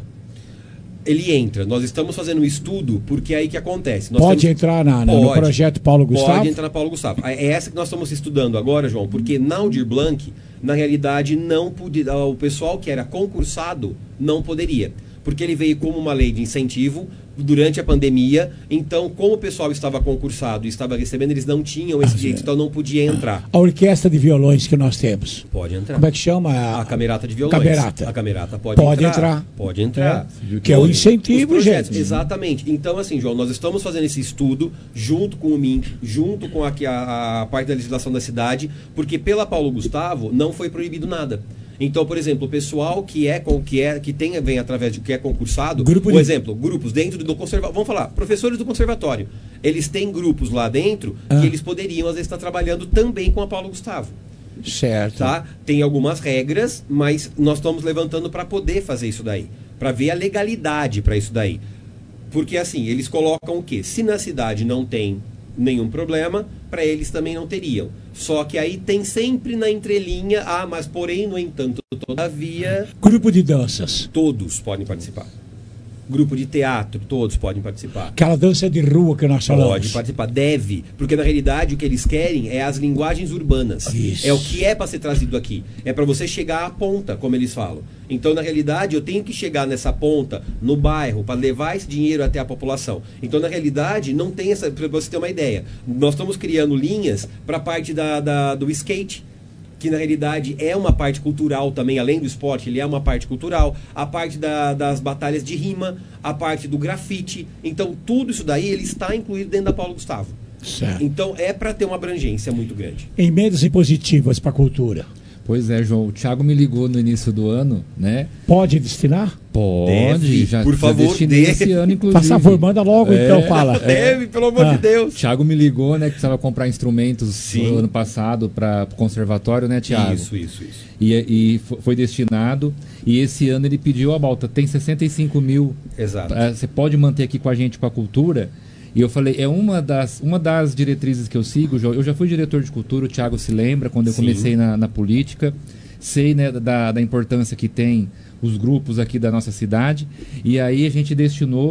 E: Ele entra. Nós estamos fazendo um estudo, porque é aí que acontece. Nós
B: Pode
E: temos...
B: entrar na, na,
E: pode,
B: no projeto Paulo Gustavo?
E: Pode entrar na Paulo Gustavo. É essa que nós estamos estudando agora, João, porque na Aldir Blanc, na realidade, não podia, o pessoal que era concursado não poderia. Porque ele veio como uma lei de incentivo durante a pandemia. Então, como o pessoal estava concursado e estava recebendo, eles não tinham esse ah, direito, então não podia entrar.
B: A orquestra de violões que nós temos.
E: Pode entrar.
B: Como é que chama? A,
E: a Camerata de Violões.
B: Camerata.
E: A Camerata pode,
B: pode entrar.
E: entrar. Pode entrar.
B: É, que é o incentivo, gente.
E: Exatamente. Então, assim, João, nós estamos fazendo esse estudo junto com o M I N C, junto com aqui a, a parte da legislação da cidade, porque pela Paulo Gustavo não foi proibido nada. Então, por exemplo, o pessoal que é com que é que tem vem através de que é concursado,
B: Grupo
E: por
B: de...
E: exemplo, grupos dentro do conservatório, vamos falar, professores do conservatório, eles têm grupos lá dentro ah. que eles poderiam às vezes estar trabalhando também com a Paulo Gustavo.
B: Certo.
E: Tá? Tem algumas regras, mas nós estamos levantando para poder fazer isso daí, para ver a legalidade para isso daí. Porque assim, eles colocam o quê? Se na cidade não tem nenhum problema, para eles também não teriam. Só que aí tem sempre na entrelinha, ah, mas porém, no entanto, todavia...
B: Grupo de danças.
E: Todos podem participar. Grupo de teatro, todos podem participar.
B: Aquela dança de rua que nós falamos.
E: Pode participar, deve. Porque na realidade o que eles querem é as linguagens urbanas.
B: Isso.
E: É o que é para ser trazido aqui. É para você chegar à ponta, como eles falam. Então, na realidade, eu tenho que chegar nessa ponta, no bairro, para levar esse dinheiro até a população. Então, na realidade, não tem essa... Para você ter uma ideia, nós estamos criando linhas para a parte da, da, do skate, que na realidade é uma parte cultural também, além do esporte, ele é uma parte cultural, a parte da, das batalhas de rima, a parte do grafite. Então, tudo isso daí, ele está incluído dentro da Paulo Gustavo.
B: Certo.
E: Então, é para ter uma abrangência muito grande.
B: Emendas impositivas para a cultura.
R: Pois é, João, o Thiago me ligou no início do ano, né?
B: Pode destinar?
R: Pode,
E: deve,
R: já,
E: por
R: já
E: favor,
R: destinei
E: deve.
R: esse ano, inclusive.
B: Faça favor, manda logo,
R: é,
B: então fala.
E: Deve, pelo amor
B: ah.
E: de Deus.
R: O Thiago me ligou, né, que precisava comprar instrumentos
E: Sim.
R: no ano passado para o conservatório, né, Thiago?
E: Isso, isso, isso.
R: E, e foi destinado, e esse ano ele pediu a volta, tem sessenta e cinco mil.
E: Exato.
R: Você pode manter aqui com a gente, com a cultura. E eu falei, é uma das, uma das diretrizes que eu sigo. Eu já fui diretor de cultura, o Thiago se lembra, quando eu
E: Sim.
R: comecei na, na política. Sei, né, da, da importância que tem os grupos aqui da nossa cidade. E aí a gente destinou,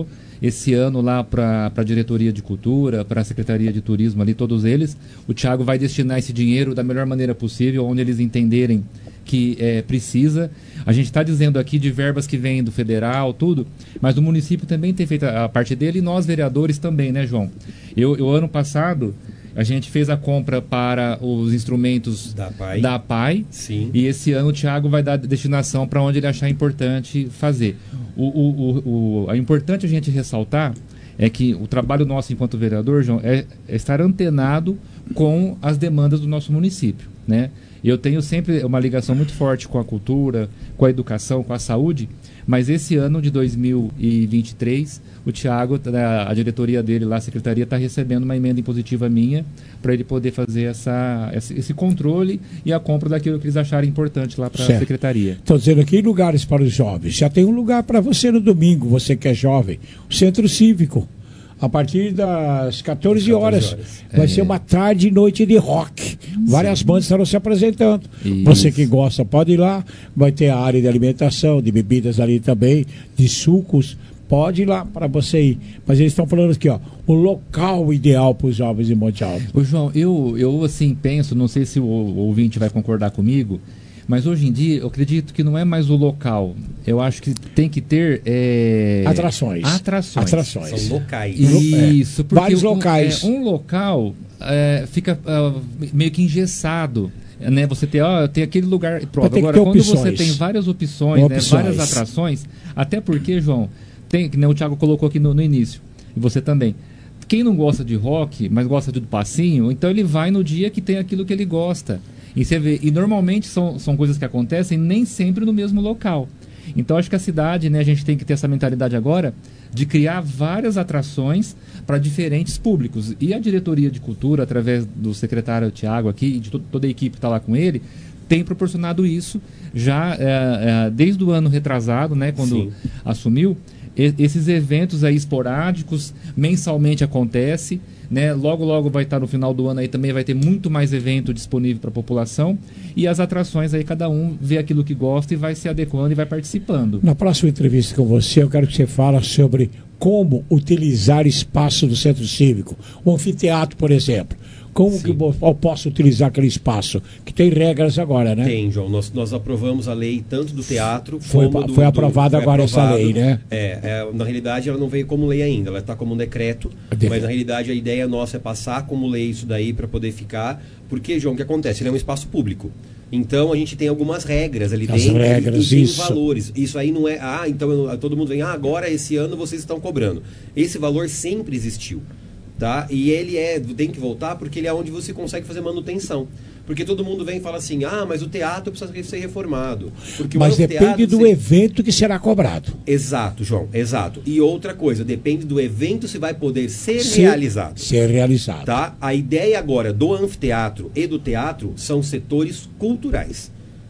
R: esse ano lá para a diretoria de cultura, para a secretaria de turismo ali, todos eles, o Thiago vai destinar esse dinheiro da melhor maneira possível, onde eles entenderem que é, precisa. A gente está dizendo aqui de verbas que vêm do federal, tudo, mas o município também tem feito a, a parte dele e nós, vereadores, também, né, João? Eu, eu ano passado, a gente fez a compra para os instrumentos da P A I, da P A I. Sim. E esse ano o Thiago vai dar destinação para onde ele achar importante fazer. O, o, o, o, é importante a gente ressaltar é que o trabalho nosso enquanto vereador, João, é, é estar antenado com as demandas do nosso município, né? Eu tenho sempre uma ligação muito forte com a cultura, com a educação, com a saúde, mas esse ano de dois mil e vinte e três, o Thiago, a diretoria dele lá, a secretaria, está recebendo uma emenda impositiva minha para ele poder fazer essa, esse controle e a compra daquilo que eles acharem importante lá para a secretaria.
B: Estou dizendo aqui lugares para os jovens. Já tem um lugar para você no domingo, você que é jovem. O Centro Cívico. A partir das quatorze horas, vai é. ser uma tarde e noite de rock. Várias Sim. bandas estarão se apresentando. Isso. Você que gosta pode ir lá. Vai ter a área de alimentação, de bebidas ali também, de sucos. Pode ir lá para você ir. Mas eles estão falando aqui, ó, o local ideal para os jovens em Monte Alto.
R: Ô, João, eu, eu assim penso, não sei se o, o ouvinte vai concordar comigo, mas hoje em dia eu acredito que não é mais o local. Eu acho que tem que ter é...
B: atrações.
R: Atrações.
B: Atrações.
E: São locais.
R: Isso,
B: é. porque vários
R: um,
B: locais.
R: É, um local é, fica uh, meio que engessado. Né? Você tem, ó, tem aquele lugar pronto. Agora, quando opções. você tem várias opções, opções. Né? várias atrações, até porque, João, tem, né, o Thiago colocou aqui no, no início, e você também. Quem não gosta de rock, mas gosta do passinho, então ele vai no dia que tem aquilo que ele gosta. E você vê, e normalmente são, são coisas que acontecem nem sempre no mesmo local. Então acho que a cidade, né, a gente tem que ter essa mentalidade agora de criar várias atrações para diferentes públicos. E a diretoria de cultura, através do secretário Thiago aqui e de to toda a equipe que está lá com ele, tem proporcionado isso já é, é, desde o ano retrasado, né, quando Sim. assumiu. E, esses eventos aí esporádicos, mensalmente acontece. Né? Logo, logo vai estar no final do ano aí também vai ter muito mais evento disponível para a população e as atrações aí cada um vê aquilo que gosta e vai se adequando e vai participando. Na próxima entrevista com você eu quero que você fale sobre como utilizar espaço do Centro Cívico, o anfiteatro, por exemplo. Como Sim. que eu posso utilizar aquele espaço? Que tem regras agora, né?
E: Tem, João. Nós, nós aprovamos a lei tanto do teatro
B: foi,
E: como do...
B: Foi aprovada agora
E: aprovado,
B: essa lei, né?
E: É, é, na realidade ela não veio como lei ainda, ela está como um decreto, de... mas na realidade a ideia nossa é passar como lei isso daí para poder ficar, porque, João, o que acontece? Ele é um espaço público. Então a gente tem algumas regras ali
B: As
E: dentro
B: regras,
E: e tem
B: isso.
E: valores. Isso aí não é, ah, então eu, todo mundo vem, ah, agora esse ano vocês estão cobrando. Esse valor sempre existiu. Tá? E ele é, tem que voltar porque ele é onde você consegue fazer manutenção. Porque todo mundo vem e fala assim, ah, mas o teatro precisa ser reformado. Porque
B: mas
E: o
B: depende do
E: se...
B: evento que será cobrado.
E: Exato, João, exato. E outra coisa, depende do evento se vai poder ser,
B: ser
E: realizado.
B: Ser realizado.
E: Tá? A ideia agora do anfiteatro e do teatro são setores culturais.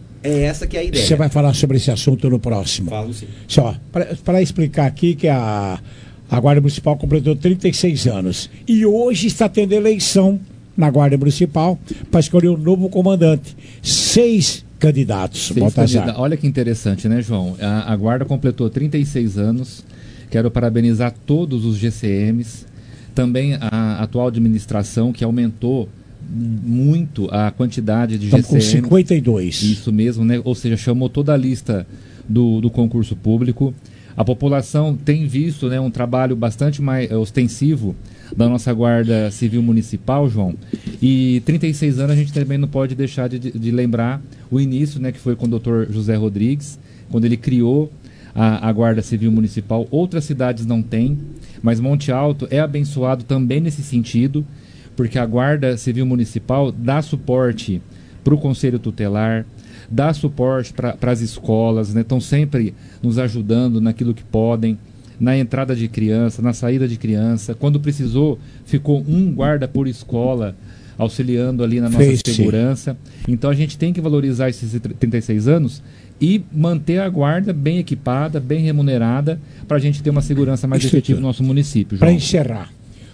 E: É essa que é a ideia.
B: Você vai falar sobre esse assunto no próximo.
E: Falo sim.
B: Só, para explicar aqui que a... A Guarda Municipal completou trinta e seis anos e hoje está tendo eleição na Guarda Municipal para escolher um novo comandante. Seis candidatos.
R: Seis candida- Olha que interessante, né, João? A, a Guarda completou trinta e seis anos. Quero parabenizar todos os G C Ms. Também a atual administração, que aumentou muito a quantidade de
B: Estamos
R: G C Ms.
B: Com cinquenta e dois.
R: Isso mesmo, né? Ou seja, chamou toda a lista do, do concurso público. A população tem visto, né, um trabalho bastante mais ostensivo da nossa Guarda Civil Municipal, João. E trinta e seis anos a gente também não pode deixar de, de lembrar o início, né, que foi com o doutor José Rodrigues, quando ele criou a, a Guarda Civil Municipal. Outras cidades não têm, mas Monte Alto é abençoado também nesse sentido, porque a Guarda Civil Municipal dá suporte para o Conselho Tutelar, dá suporte para as escolas, né? Estão sempre nos ajudando naquilo que podem, na entrada de criança, na saída de criança. Quando precisou, ficou um guarda por escola auxiliando ali na nossa Fez, segurança. Sim. Então a gente tem que valorizar esses trinta e seis anos e manter a guarda bem equipada, bem remunerada, para a gente ter uma segurança mais Isso efetiva no nosso município.
B: Para encerrar,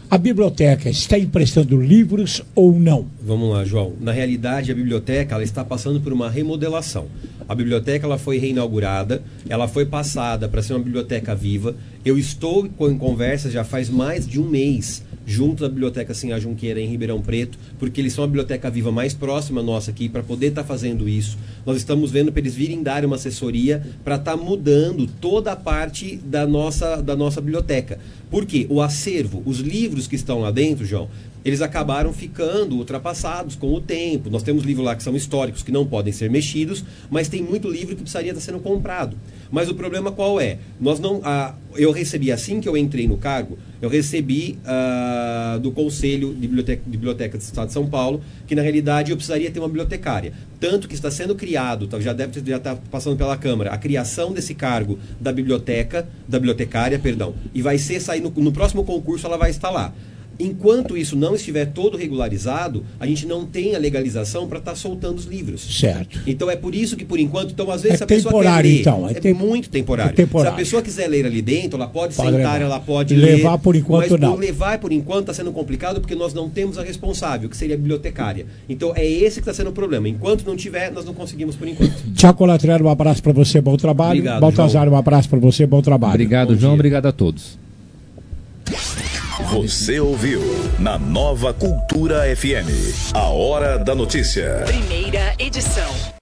B: A biblioteca está emprestando livros ou não?
E: Vamos lá, João. Na realidade, a biblioteca ela está passando por uma remodelação. A biblioteca ela foi reinaugurada, ela foi passada para ser uma biblioteca viva. Eu estou em conversas já faz mais de um mês junto da Biblioteca Sinhá Junqueira em Ribeirão Preto, porque eles são a biblioteca viva mais próxima nossa aqui, para poder estar tá fazendo isso. Nós estamos vendo para eles virem dar uma assessoria para estar tá mudando toda a parte da nossa, da nossa biblioteca. Por quê? O acervo, os livros que estão lá dentro, João, eles acabaram ficando ultrapassados com o tempo. Nós temos livros lá que são históricos, que não podem ser mexidos, mas tem muito livro que precisaria estar sendo comprado. Mas o problema qual é? Nós não, ah, eu recebi, assim que eu entrei no cargo, eu recebi ah, do Conselho de Biblioteca, de Biblioteca do Estado de São Paulo, que na realidade eu precisaria ter uma bibliotecária. Tanto que está sendo criado, tá, já deve já estar passando pela Câmara, a criação desse cargo da biblioteca, da bibliotecária, perdão, e vai ser sair no, no próximo concurso ela vai estar lá. Enquanto isso não estiver todo regularizado, a gente não tem a legalização para estar tá soltando os livros.
B: Certo.
E: Então é por isso que, por enquanto, então às vezes
B: é
E: se a pessoa quer ler,
B: então. É,
E: é
B: tem...
E: muito temporário.
B: É temporário.
E: Se a pessoa quiser ler ali dentro, ela pode, pode sentar, levar. ela pode
B: levar
E: ler.
B: por enquanto
E: mas
B: não.
E: Mas levar por enquanto está sendo complicado porque nós não temos a responsável, que seria a bibliotecária. Então é esse que está sendo o problema. Enquanto não tiver, nós não conseguimos por enquanto.
B: Tiago Colatrero, um abraço para você, bom trabalho.
E: Obrigado,
B: Baltazar, João. Um abraço para você, bom trabalho.
R: Obrigado,
E: bom
R: João.
E: dia.
R: Obrigado a todos.
N: Você ouviu na Nova Cultura F M. A Hora da Notícia.
F: Primeira edição.